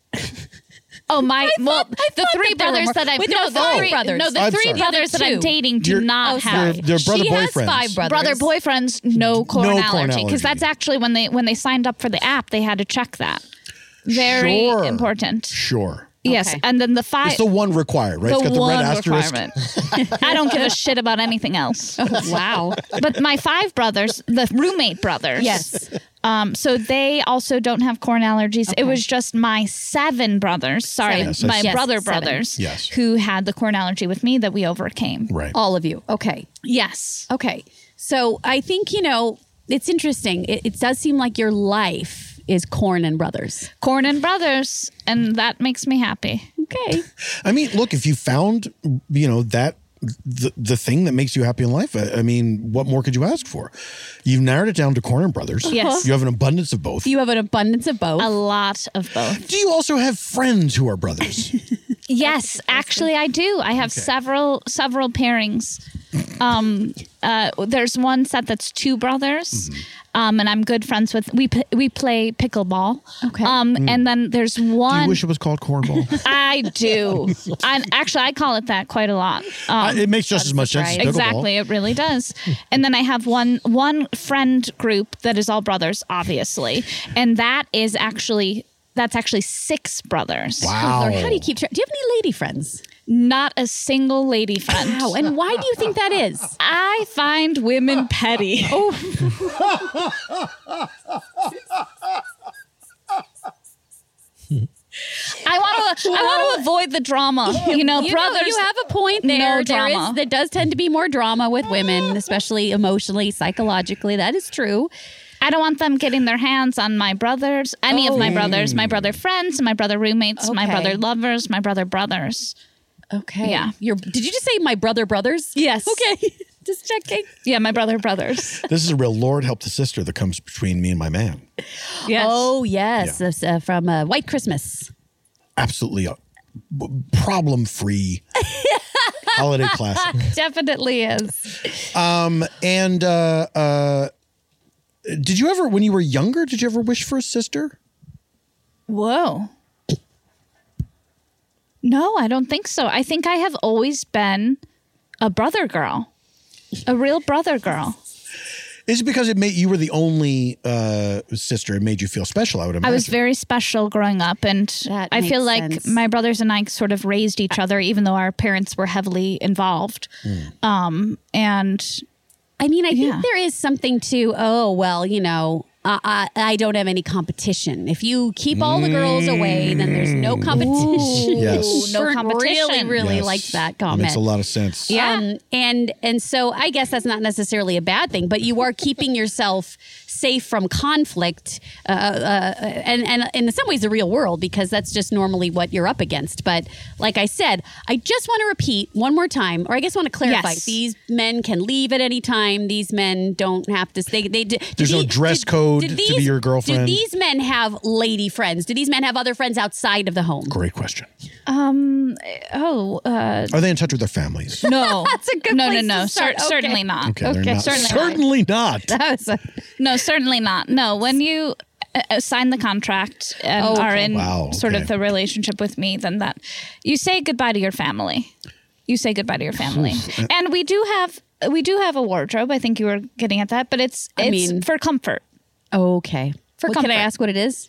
Oh my! well, the thought three that there were brothers more. that I Wait, no there the were five three brothers. no the I'm three sorry. brothers that I'm Two. dating do You're- not Oh, have. sorry. They're- they're brother she has boyfriends. five brothers. Brother boyfriends, no corn No allergy. corn Because allergy. that's actually when they when they signed up for the app, they had to check that. Very Sure. important. Sure. Yes, Okay. and then the five. It's the one required, right? the it's got the one red asterisk. requirement. I don't give a shit about anything else. Wow. But my five brothers, the roommate brothers, Yes. Um, so they also don't have corn allergies. It was just my seven brothers, sorry, Seven. Yes, my yes, brother seven. brothers, Yes. who had the corn allergy with me that we overcame. Right. All of you. Okay. Yes. Okay. So I think, you know, it's interesting. It, it does seem like your life is corn and brothers. Corn and brothers, and that makes me happy. Okay. I mean, look, if you found, you know, that the, the thing that makes you happy in life, I, I mean, what more could you ask for? You've narrowed it down to corn and brothers. Yes. You have an abundance of both. You have an abundance of both. A lot of both. Do you also have friends who are brothers? Yes, actually, I do. I have several several pairings. Um, uh, there's one set that's two brothers, um, and I'm good friends with. We p- we play pickleball. Okay. Um, and then there's Do you one. wish it was called cornball? I do. And actually, I call it that quite a lot. Um, Uh, it makes just as much sense as pickleball. Exactly, it really does. And then I have one one friend group that is all brothers, obviously, and that is actually that's actually six brothers. Wow. Lord, how do you keep track? Do you have any lady friends? Not a single lady friend. Wow. And why do you think that is? I find women petty. Oh. I want to. I want to avoid the drama. You know, You brothers. you have a point there. no there drama. is there does tend to be more drama with women, especially emotionally, psychologically. That is true. I don't want them getting their hands on my brothers, any of my brothers, my brother friends, my brother roommates, my Okay. brother lovers, my brother brothers. Okay. Yeah. Your did you just say my brother brothers? Yes. Okay. Just checking. Yeah, my brother brothers. This is a real Lord help the sister that comes between me and my man. Yes. Oh yes, Yeah. That's, uh, from uh, White Christmas. Absolutely a problem-free holiday classic. Definitely is. Um, and uh, uh, did you ever, when you were younger, did you ever wish for a sister? Whoa. No, I don't think so. I think I have always been a brother girl, a real brother girl. Is it because it made you were the only uh, sister? It made you feel special. I would imagine. I was very special growing up, and That I feel makes like sense. my brothers and I sort of raised each other, even though our parents were heavily involved. Um, and I mean, I think Yeah. there is something to, oh, well, you know, uh, I, I don't have any competition. If you keep all the girls away, then there's no competition. Yes. No Bert competition. Really, really Yes. liked that It comment. makes a lot of sense. Yeah. Um, and and so I guess that's not necessarily a bad thing, but you are keeping yourself safe from conflict, uh, uh, and and in some ways the real world, because that's just normally what you're up against. But like I said, I just want to repeat one more time, or I guess want to clarify: Yes. these men can leave at any time. These men don't have to stay. They do, There's no dress code to be your girlfriend. Do these men have lady friends? Do these men have other friends outside of the home? Great question. um, oh, uh, Are they in touch with their families? no, That's a good no, place no, no, to start. cer- Okay. certainly not. Okay, they're not. certainly, Certainly not. That was a- No, certainly not. No, when you uh, uh, sign the contract and Oh, okay. are in Wow, sort okay. of the relationship with me, then that you say goodbye to your family. You say goodbye to your family, and we do have we do have a wardrobe. I think you were getting at that, but it's I it's mean- for comfort. Okay. For Well, can I comfort. ask what it is?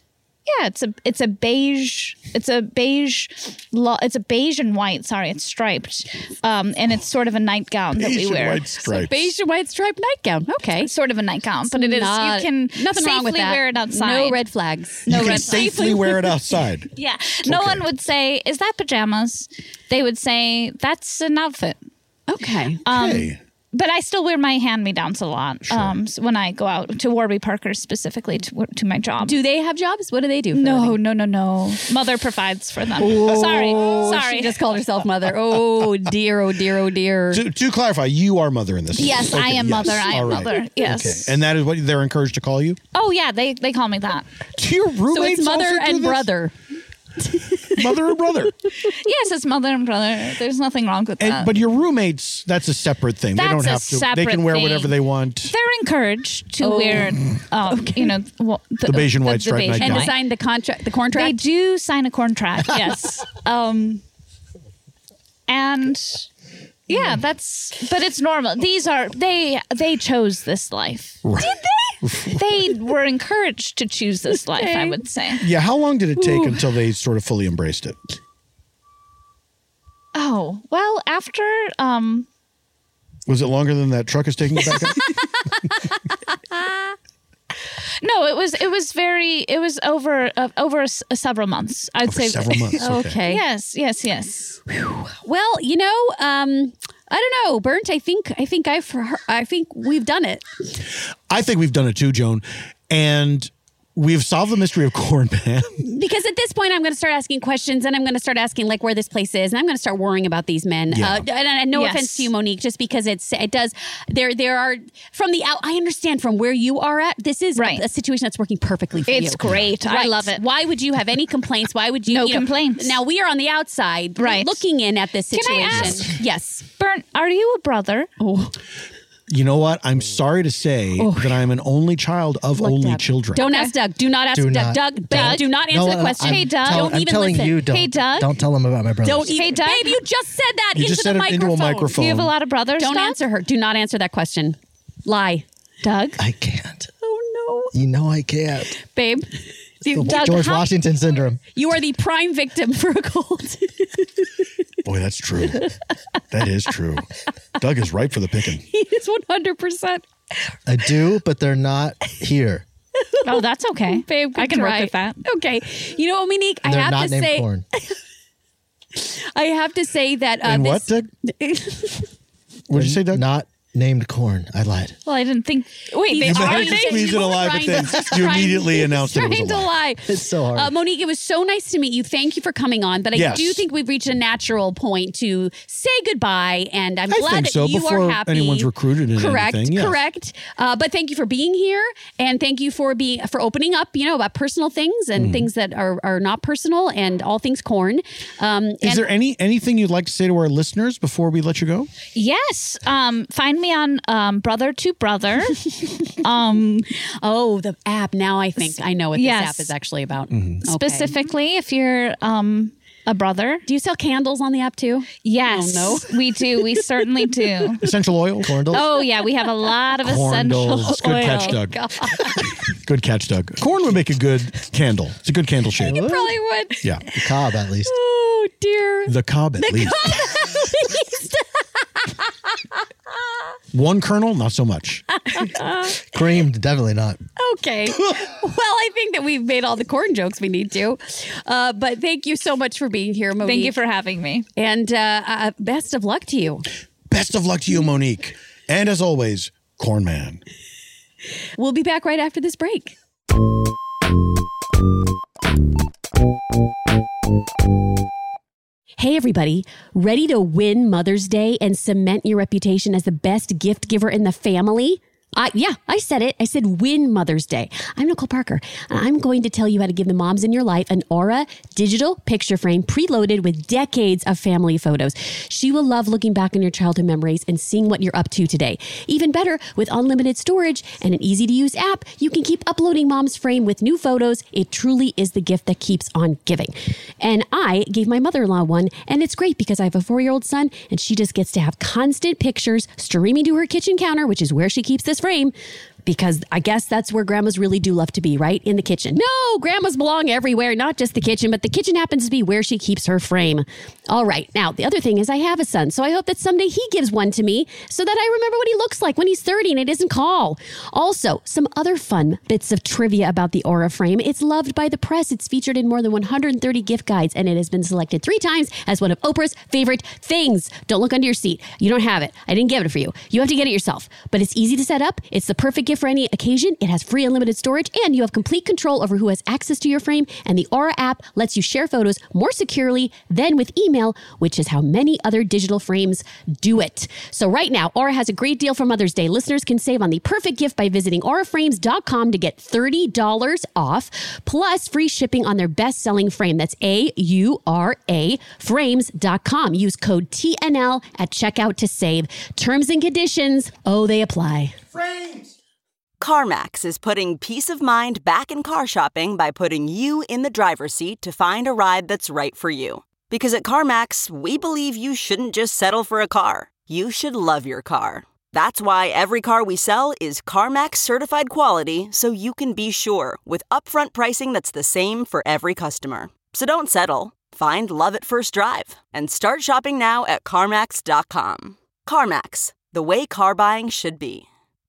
Yeah, it's a it's a beige it's a beige lo- it's a beige and white. Sorry, it's striped, um, and it's sort of a nightgown that Beige we and wear. white stripes. Beige and white striped nightgown. Okay. It's sort of a nightgown, but it is Not- you can nothing safely wrong with that. wear it outside. No red flags. No you can red safely wear it outside. Yeah, no Okay. one would say, "Is that pajamas?" They would say, "That's an outfit." Okay. Um, Okay. But I still wear my hand-me-downs a lot um, so when I go out to Warby Parker specifically to, to my job. Do they have jobs? What do they do? For a No, living? no, no, no. Mother provides for them. Oh, sorry, sorry. She just called herself mother. Oh dear, oh dear, oh dear. To, to clarify, you are mother in this. Yes, I am mother. I am All right. mother. Yes. Okay. And that is what they're encouraged to call you? Oh yeah, they they call me that. Do your roommates So it's mother also do and this? brother. Mother and brother. Yes, it's mother and brother. There's nothing wrong with And, that. but your roommates, that's a separate thing. they That's don't a have to. They separate can wear thing. whatever they want. They're encouraged to Oh. wear, um, you know, well, The beige and white striped beige nightgown. And white. to sign the contract, the They contract. do sign a contract. Yes. um, and yeah, that's. But it's normal. These are they. They chose this life. Right. Did they? They were encouraged to choose this life. I would say. Yeah. How long did it take until they sort of fully embraced it? Oh well, after um. Was it longer than that truck is taking you back up? No, it was it was very it was over uh, over s- several months. I'd Over say several months, okay. Okay. Yes, yes, yes. Well, you know, um, I don't know, Burnt. I think I think I've I think we've done it. I think we've done it too, Joan. And we've solved the mystery of Corn Man. Because at this point, I'm going to start asking questions, and I'm going to start asking like where this place is, and I'm going to start worrying about these men. Yeah. Uh, and, and no Yes. offense to you, Monique, just because it's it does there there are from the out. I understand from where you are at. This is Right. a, a situation that's working perfectly for you. It's great. I love it. Why would you have any complaints? Why would you? No you know, complaints. Now we are on the outside, Right. looking in at this Can situation. I ask? Yes. Burnt, are you a brother? Oh. You know what? I'm sorry to say that I'm an only child of Look, only Doug. children. Don't ask Doug. Do not ask Do Doug. not. Doug. Doug. Doug. Do not answer No, the question. I'm Hey, Doug. tell- Don't I'm even telling listen. you, don't, Hey, Doug. don't tell them about my brothers. Don't even. Hey, Doug. Babe, you just said that You into just said the it into microphone. a microphone. Do you have a lot of brothers? Don't Doug? answer her. Do not answer that question. Lie. Doug. I can't. Oh You know I can't. no, babe. You, The Doug, George how- Washington syndrome. you are the prime victim for a cold. Boy, that's true. That is true. Doug is ripe for the picking. He is one hundred percent. I do, but they're not here. Oh, that's okay. Babe, I can try. work with that. Okay. You know what, Monique? I They're have not to named say, corn. I have to say that. Uh, And this, what, Doug? What did you say, Doug? Not named corn. I lied. Well, I didn't think. Wait, He's they You trying are managed to to- squeeze it alive, but then trying- you trying- immediately he's announced that it was trying a to lie. lie. It's so hard. Uh, Monique, it was so nice to meet you. Thank you for coming on. But I Yes. do think we've reached a natural point to say goodbye. And I'm I glad think that so, you before are happy. anyone's recruited in correct, anything, yes. correct. Uh, but thank you for being here, and thank you for being for opening up. You know, about personal things and Mm. things that are are not personal, and all things corn. Um, Is and- there any anything you'd like to say to our listeners before we let you go? Yes. Um, find me on um, Brother to Brother. um, oh, the app. Now I think I know what Yes. this app is actually about. Mm-hmm. Okay. Specifically, if you're um, a brother. Do you sell candles on the app too? Yes. Oh, we do. We certainly do. Essential oil? Corndles? Oh, yeah. We have a lot of essential Corndles. Good oil. catch, Doug. Good catch, Doug. Corn would make a good candle. It's a good candle shape. You probably would. Yeah. The cob, at least. Oh dear. The cob at least. One kernel, not so much. Creamed, definitely not. Okay. Well, I think that we've made all the corn jokes we need to. Uh, but thank you so much for being here, Monique. Thank you for having me. And uh, uh, best of luck to you. Best of luck to you, Monique. And as always, Corn Man. We'll be back right after this break. Hey, everybody. Ready to win Mother's Day and cement your reputation as the best gift giver in the family? I, yeah, I said it. I said win Mother's Day. I'm Nicole Parker, and I'm going to tell you how to give the moms in your life an Aura digital picture frame preloaded with decades of family photos. She will love looking back on your childhood memories and seeing what you're up to today. Even better, with unlimited storage and an easy-to-use app, you can keep uploading mom's frame with new photos. It truly is the gift that keeps on giving. And I gave my mother-in-law one, and it's great because I have a four-year-old son, and she just gets to have constant pictures streaming to her kitchen counter, which is where she keeps this frame. Because I guess that's where grandmas really do love to be, right? In the kitchen. No, grandmas belong everywhere, not just the kitchen, but the kitchen happens to be where she keeps her frame. All right. Now, the other thing is I have a son, so I hope that someday he gives one to me so that I remember what he looks like when he's thirty and it isn't call. Also, some other fun bits of trivia about the Aura frame. It's loved by the press. It's featured in more than one hundred thirty gift guides, and it has been selected three times as one of Oprah's favorite things. Don't look under your seat. You don't have it. I didn't give it for you. You have to get it yourself. But it's easy to set up. It's the perfect gift for any occasion. It has free unlimited storage, and you have complete control over who has access to your frame. And the Aura app lets you share photos more securely than with email, which is how many other digital frames do it. So right now, Aura has a great deal for Mother's Day. Listeners can save on the perfect gift by visiting aura frames dot com to get thirty dollars off, plus free shipping on their best-selling frame. That's A U R A frames dot com. Use code T N L at checkout to save. Terms and conditions, oh, they apply. Frames! CarMax is putting peace of mind back in car shopping by putting you in the driver's seat to find a ride that's right for you. Because at CarMax, we believe you shouldn't just settle for a car. You should love your car. That's why every car we sell is CarMax certified quality, so you can be sure with upfront pricing that's the same for every customer. So don't settle. Find love at first drive and start shopping now at CarMax dot com. CarMax, the way car buying should be.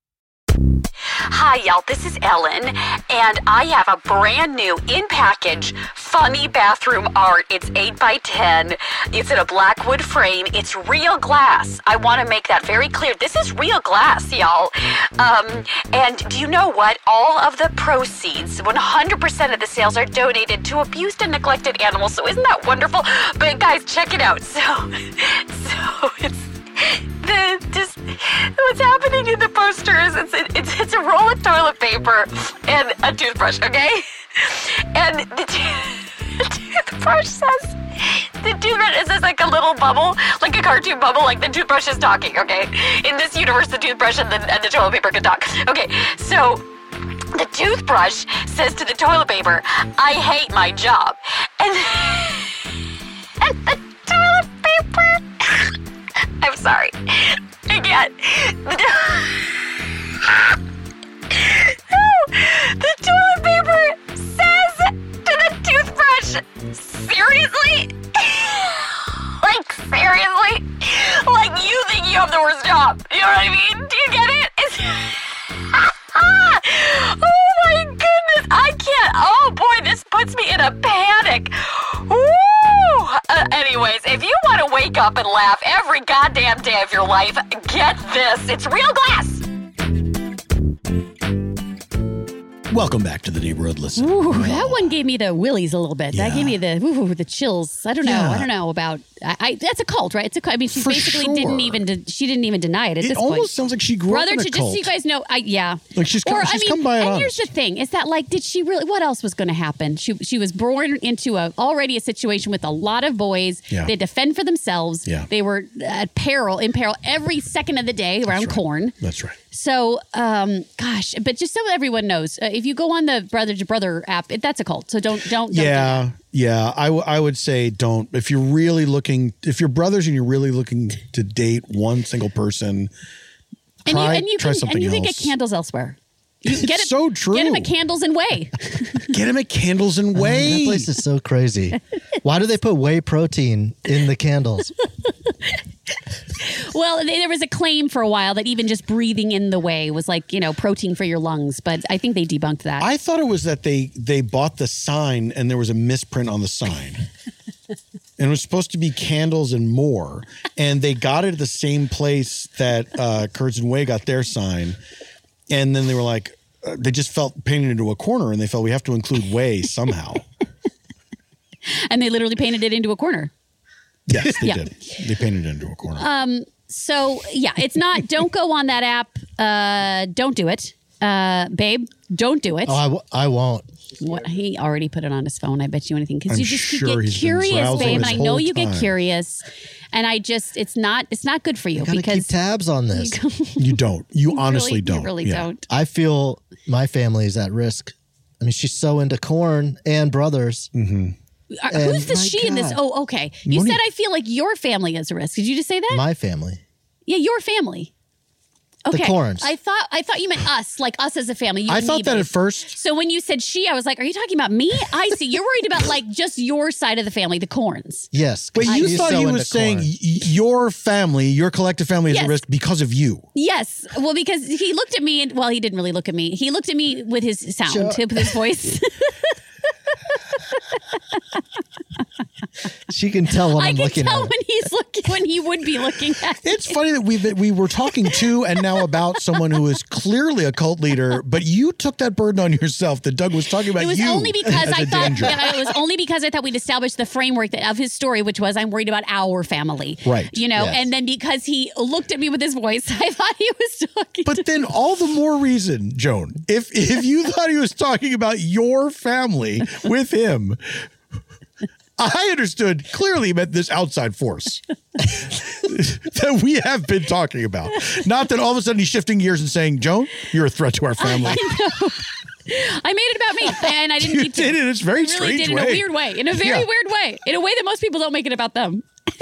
Hi, y'all. This is Ellen, and I have a brand new in-package funny bathroom art. It's eight by ten. It's in a black wood frame. It's real glass. I want to make that very clear. This is real glass, y'all. Um, and do you know what? All of the proceeds, one hundred percent of the sales are donated to abused and neglected animals. So isn't that wonderful? But guys, check it out. So, so it's... The, just what's happening in the poster is it's, it's it's a roll of toilet paper and a toothbrush, okay? And the, the toothbrush says the toothbrush is like a little bubble, like a cartoon bubble, like the toothbrush is talking, okay? In this universe, the toothbrush and the, and the toilet paper can talk. Okay, so the toothbrush says to the toilet paper, "I hate my job," and, and the toilet paper. I'm sorry. Again. The, the toilet paper says to the toothbrush, seriously? Like, seriously? Like, you think you have the worst job. You know what I mean? Do you get it? It's, oh my goodness. I can't. Oh boy, this puts me in a panic. Woo! Uh, anyways, if you want to wake up and laugh every goddamn day of your life, get this. It's real glass. Welcome back to the Neighborhood Listen. Ooh, that one gave me the willies a little bit. Yeah. That gave me the ooh, the chills. I don't know. Yeah. I don't know about. I, I that's a cult, right? It's a cult. I mean, she For basically sure. didn't even. De- she didn't even deny it at It this almost point. sounds like she grew Brother, up in a to cult. just so you guys know, I yeah. Like she's come, Or, she's I mean, come by it and honest. here's the thing: is that like, did she really? What else was going to happen? She she was born into a already a situation with a lot of boys. Yeah. They had to fend for themselves. Yeah. They were at peril, in peril every second of the day around right. corn. That's right. So, um, gosh, but just so everyone knows, uh, if you go on the Brother to Brother app, it, that's a cult. So don't, don't, don't Yeah, do yeah. I, w- I would say don't. If you're really looking, if you're brothers and you're really looking to date one single person, and try, you, and you try can, something and you else. can get candles elsewhere. You It's get it, so true. Get them at Candles and Way. Get him at Candles and Oh, Way. that place is so crazy. Why do they put whey protein in the candles? Well, they, there was a claim for a while that even just breathing in the whey was like, you know, protein for your lungs. But I think they debunked that. I thought it was that they they bought the sign and there was a misprint on the sign. And it was supposed to be Candles and More. And they got it at the same place that uh, Curds and Whey got their sign. And then they were like, uh, they just felt painted into a corner and they felt we have to include whey somehow. And they literally painted it into a corner. Yes, they Yeah. did. They painted it into a corner. Um. So yeah, it's not. Don't go on that app. Uh. Don't do it. Uh. Babe, don't do it. Oh, I, w- I won't. What, he already put it on his phone. I bet you anything because I'm you just you sure get he's been curious, browsing babe. And this I know whole you time. get curious, and I just it's not it's not good for you I gotta because keep tabs on this. You don't. You You honestly really- you don't. really Yeah. don't. I feel my family is at risk. I mean, she's so into corn and brothers. Mm-hmm. Uh, And who's the my she in this? God. Oh, okay. You What do said you- I feel like your family is a risk. Did you just say that? My family. Yeah, your family. Okay. The Corns. I thought I thought you meant us, like us as a family. You I and thought me, that babe. at first. So when you said she, I was like, are you talking about me? I see. You're worried about like just your side of the family, the Corns. Yes. But you He's thought so he into was saying corn. y- your family, your collective family is Yes. at risk because of you. Yes. Well, because he looked at me and, well, he didn't really look at me. He looked at me with his sound, Sure. with his voice. She can tell when I I'm can looking tell at when he's looking, when he would be looking at me. It's funny that we we were talking to and now about someone who is clearly a cult leader, but you took that burden on yourself that Doug was talking about It was you only because as I a thought danger. yeah, it was only because I thought we'd established the framework that, of his story, which was I'm worried about our family. Right. You know, Yes. and then because he looked at me with his voice, I thought he was talking. But then all the more reason, Joan, if if you thought he was talking about your family with him, I understood clearly he meant this outside force that we have been talking about. Not that all of a sudden he's shifting gears and saying, Joan, you're a threat to our family. I know. I made it about me, and I didn't You need to. did it in a very I really strange did in way. a weird way, in a very Yeah. weird way, in a way that most people don't make it about them.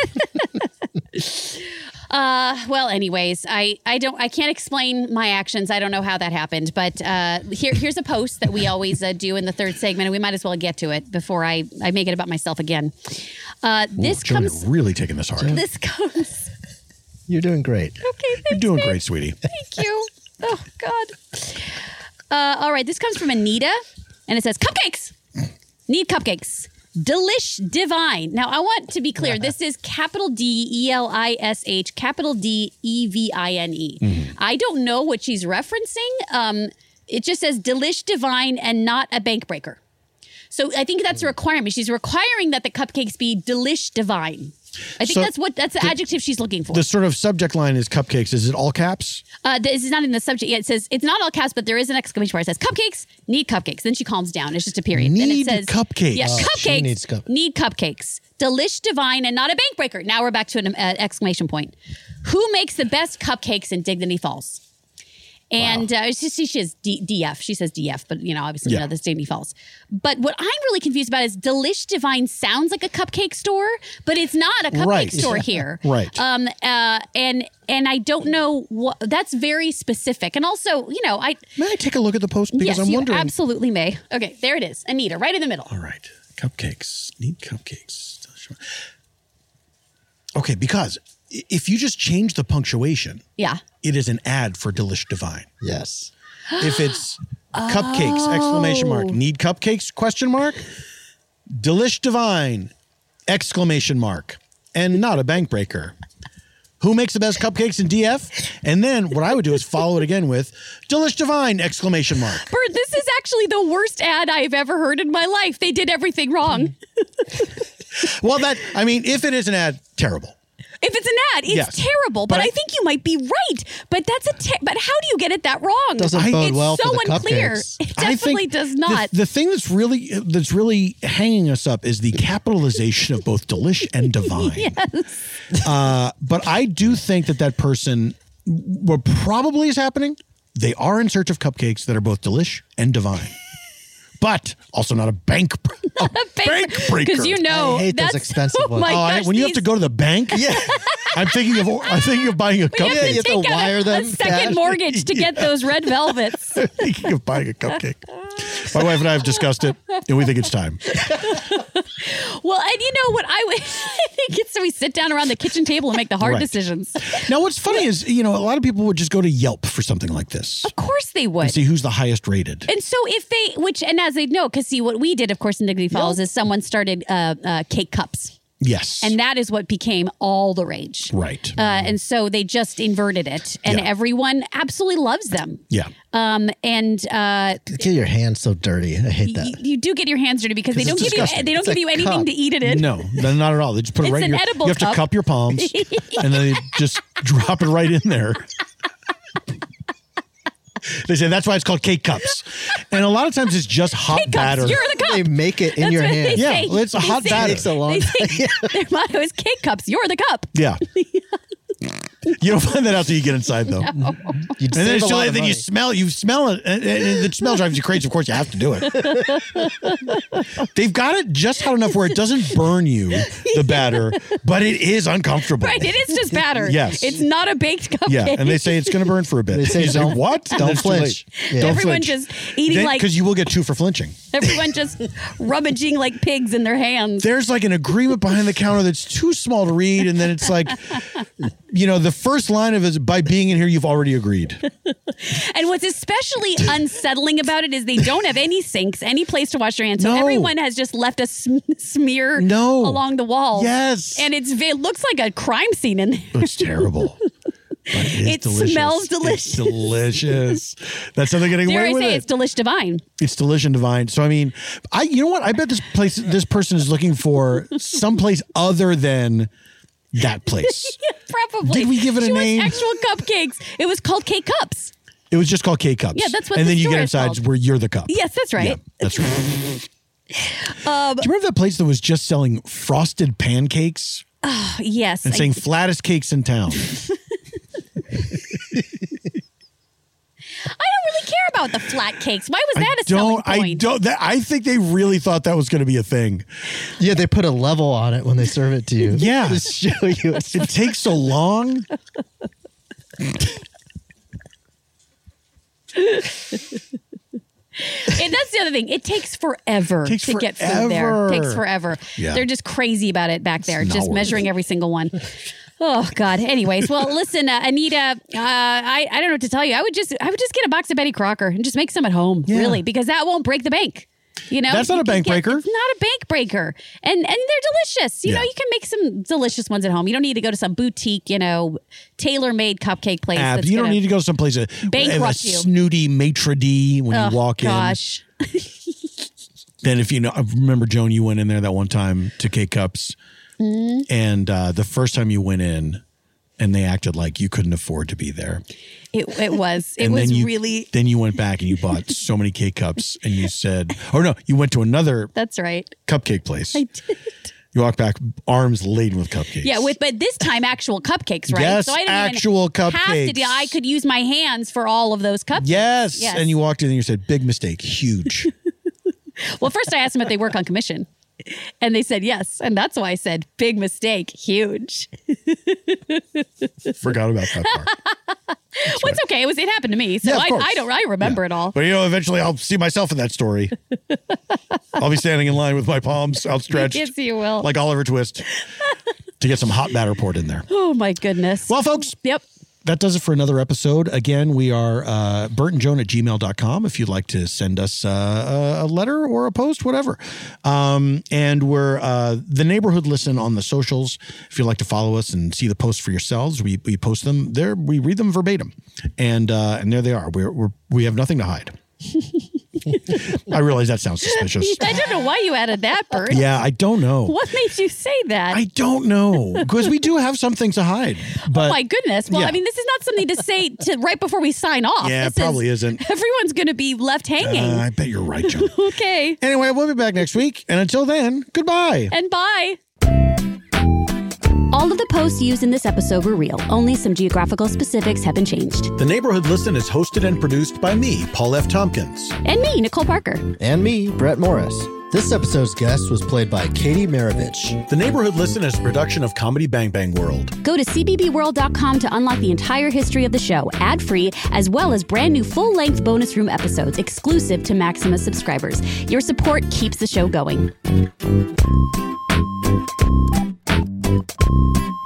Uh, well, anyways, I, I don't, I can't explain my actions. I don't know how that happened, but, uh, here, here's a post that we always uh, do in the third segment, and we might as well get to it before I, I make it about myself again. Uh, this Ooh, Joan, comes, you're really taking this hard. this comes, You're doing great. okay, thanks, You're doing babe. great, sweetie. Thank you. Oh, God. Uh, all right, this comes from Anita, and it says, cupcakes. Need cupcakes. Delish Divine. Now, I want to be clear. This is capital D E L I S H, capital D E V I N E. I don't know what she's referencing. Um, it just says Delish Divine and not a bank breaker. So I think that's a requirement. She's requiring that the cupcakes be Delish Divine. I think So that's what that's the, the- adjective she's looking for. The sort of subject line is cupcakes. Is it all caps? Uh, this is not in the subject yet. It says, it's not all caps, but there is an exclamation mark. It says, cupcakes, need cupcakes. Then she calms down. It's just a period. then Need it says, cupcakes. Yeah, Oh, she cupcakes, needs cup- need cupcakes. Delish Divine and not a bank breaker. Now we're back to an uh, exclamation point. Who makes the best cupcakes in Dignity Falls? And uh, she, she, she is D, DF. She says D F, but you know, obviously, Yeah. you know, this Dignity Falls. But what I'm really confused about is Delish Divine sounds like a cupcake store, but it's not a cupcake Right. store here. Right. Um. Uh. And and I don't know what. That's very specific. And also, you know, I May I take a look at the post? Because yes, I'm you wondering. absolutely may. Okay, there it is. Anita, right in the middle. All right. Cupcakes. Need cupcakes. Okay, because i- if you just change the punctuation, Yeah. it is an ad for Delish Divine. Yes. If it's cupcakes, exclamation mark, need cupcakes, question mark, Delish Divine, exclamation mark, and not a bank breaker. Who makes the best cupcakes in D F? And then what I would do is follow it again with Delish Divine, exclamation mark. Bert, this is actually the worst ad I've ever heard in my life. They did everything wrong. Well, that, I mean, if it is an ad, terrible. If it's an ad, it's Yes. terrible. But, But I, I- think you might be right. But that's a. Te- but how do you get it that wrong? Doesn't I- bode it's well so for the unclear. cupcakes. It I definitely think does the- not. The, thing that's really that's really hanging us up is the capitalization of both Delish and Divine. yes. Uh, but I do think that that person, what probably is happening, they are in search of cupcakes that are both Delish and Divine. But also not a bank, a bank breaker. Because you know I hate those that's expensive oh ones. my Oh, I- gosh, when you have to these- go to the bank, Yeah. I'm thinking of I'm thinking of buying a We have cupcake. to you have to take out a- wire them a second cash. mortgage to get those red velvets. I'm thinking of buying a cupcake. My wife and I have discussed it, and we think it's time. Well, and you know what I would I think it's so we sit down around the kitchen table and make the hard Right. decisions. Now, what's funny is, you know, a lot of people would just go to Yelp for something like this Of course they would. and see who's the highest rated. And so if they, which, and as they know, because see, what we did, of course, in Dignity Falls is someone started uh, uh, cake cups. Yes. And that is what became all the rage. Right. Uh, and so they just inverted it. And Yeah. everyone absolutely loves them. Yeah. Um, and uh, Get your hands so dirty. I hate that. you, you do get your hands dirty because they 'Cause don't it's give you disgusting. they don't It's give a you anything cup. to eat it in. No, no, not at all. They just put it It's right an in your, edible you have cup. to cup your palms and then they just drop it right in there. They say that's why it's called cake cups. And a lot of times it's just hot Cake cups, batter. you're the cup. They make it in That's your what hand. they Yeah, say. well, it's a They hot say- batter. Takes a long they time. say- Their motto is cake cups. You're the cup. Yeah. You don't find that out till you get inside, though. No. You'd And then, save it's a too lot late, of then you money. smell you smell it, and, and, and the smell drives you crazy. Of course, you have to do it. They've got it just hot enough where it doesn't burn you, the batter, but it is uncomfortable. Right, it is just batter. Yes. It's not a baked cupcake. Yeah, and they say it's going to burn for a bit. They say You don't- what? don't And it's too flinch. late. Yeah. Don't Everyone flinch. just eating like- because you will get two for flinching. Everyone just rummaging like pigs in their hands. There's like an agreement behind the counter that's too small to read, and then it's like, you know, the first line of it is, by being in here, you've already agreed. And what's especially unsettling about it is they don't have any sinks, any place to wash your hands. So No. everyone has just left a sm- smear No. along the wall. Yes. And it's it looks like a crime scene in there. It's terrible. But it is It delicious. smells delicious. It's delicious. That's how they're getting Dare away I with say it. it's delish divine. It's delish and divine. So I mean, I you know what? I bet this place, this person is looking for someplace other than that place. Yeah, probably. Did we give it a she name? Wants actual cupcakes. It was called K Cups. It was just called K Cups. Yeah, that's what And the then you store get is inside called. where you're the cup. Yes, that's right. Yeah, that's right. Um, Do you remember that place that was just selling frosted pancakes oh, yes. and I- saying flattest cakes in town? I don't really care about the flat cakes. Why was that I a selling don't. point? I don't. That, I think they really thought that was going to be a thing. Yeah, they put a level on it when they serve it to you. Yeah, To show you. It's it takes so long. And that's the other thing. It takes forever Takes to get food there. forever. It takes forever. Yeah. They're just crazy about it back there, It's not just worth measuring it. every single one. Oh God. Anyways, well, listen, uh, Anita, uh, I I don't know what to tell you. I would just I would just get a box of Betty Crocker and just make some at home, Yeah. really, because that won't break the bank. You know, That's not You a can bank get- breaker. It's not a bank breaker, and and they're delicious. You Yeah. know, you can make some delicious ones at home. You don't need to go to some boutique, you know, tailor-made cupcake place. Ab, that's you don't gonna need to go someplace a, a bankrupt you. snooty maitre d' when Oh, you walk gosh. in. Then if you know, I remember Joan, you went in there that one time to K Cups, Mm-hmm. and uh, the first time you went in, and they acted like you couldn't afford to be there. It it was it and was then you, really. Then you went back and you bought so many K Cups, and you said, "Oh no!" You went to another That's right. cupcake place. I did. You walk back, arms laden with cupcakes. Yeah, with but this time actual cupcakes, right? Yes, so I didn't actual even have to cupcakes. do. I could use my hands for all of those cupcakes. Yes. Yes. And you walked in and you said, "Big mistake, huge." Well, first I asked them if they work on commission, and they said yes, and that's why I said big mistake, huge. Forgot about that part. Well, it's okay. It was it happened to me, so Yeah, of I, course. I don't I remember it all. But you know, eventually I'll see myself in that story. I'll be standing in line with my palms outstretched. Yes, you will. Like Oliver Twist to get some hot batter poured in there. Oh my goodness. Well, folks. Yep. That does it for another episode. Again, we are uh, Bert and Joan at gmail dot com if you'd like to send us uh, a letter or a post, whatever. Um, and we're uh, the Neighborhood Listen on the socials. If you'd like to follow us and see the posts for yourselves, we we post them there. We read them verbatim. And uh, and there they are. We're, we're, we have nothing to hide. I realize that sounds suspicious. I don't know why you added that, Bert. Yeah, I don't know. What made you say that? I don't know. Because we do have some things to hide. But oh my goodness. Well, yeah. I mean, this is not something to say to right before we sign off. Yeah, This it probably is, isn't. Everyone's going to be left hanging. Uh, I bet you're right, Joan. Okay. Anyway, we'll be back next week. And until then, goodbye. And bye. All of the posts used in this episode were real. Only some geographical specifics have been changed. The Neighborhood Listen is hosted and produced by me, Paul F. Tompkins. And me, Nicole Parker. And me, Brett Morris. This episode's guest was played by Katie Maravich. The Neighborhood Listen is a production of Comedy Bang Bang World. Go to c b b world dot com to unlock the entire history of the show, ad-free, as well as brand new full-length bonus room episodes exclusive to Maximus subscribers. Your support keeps the show going.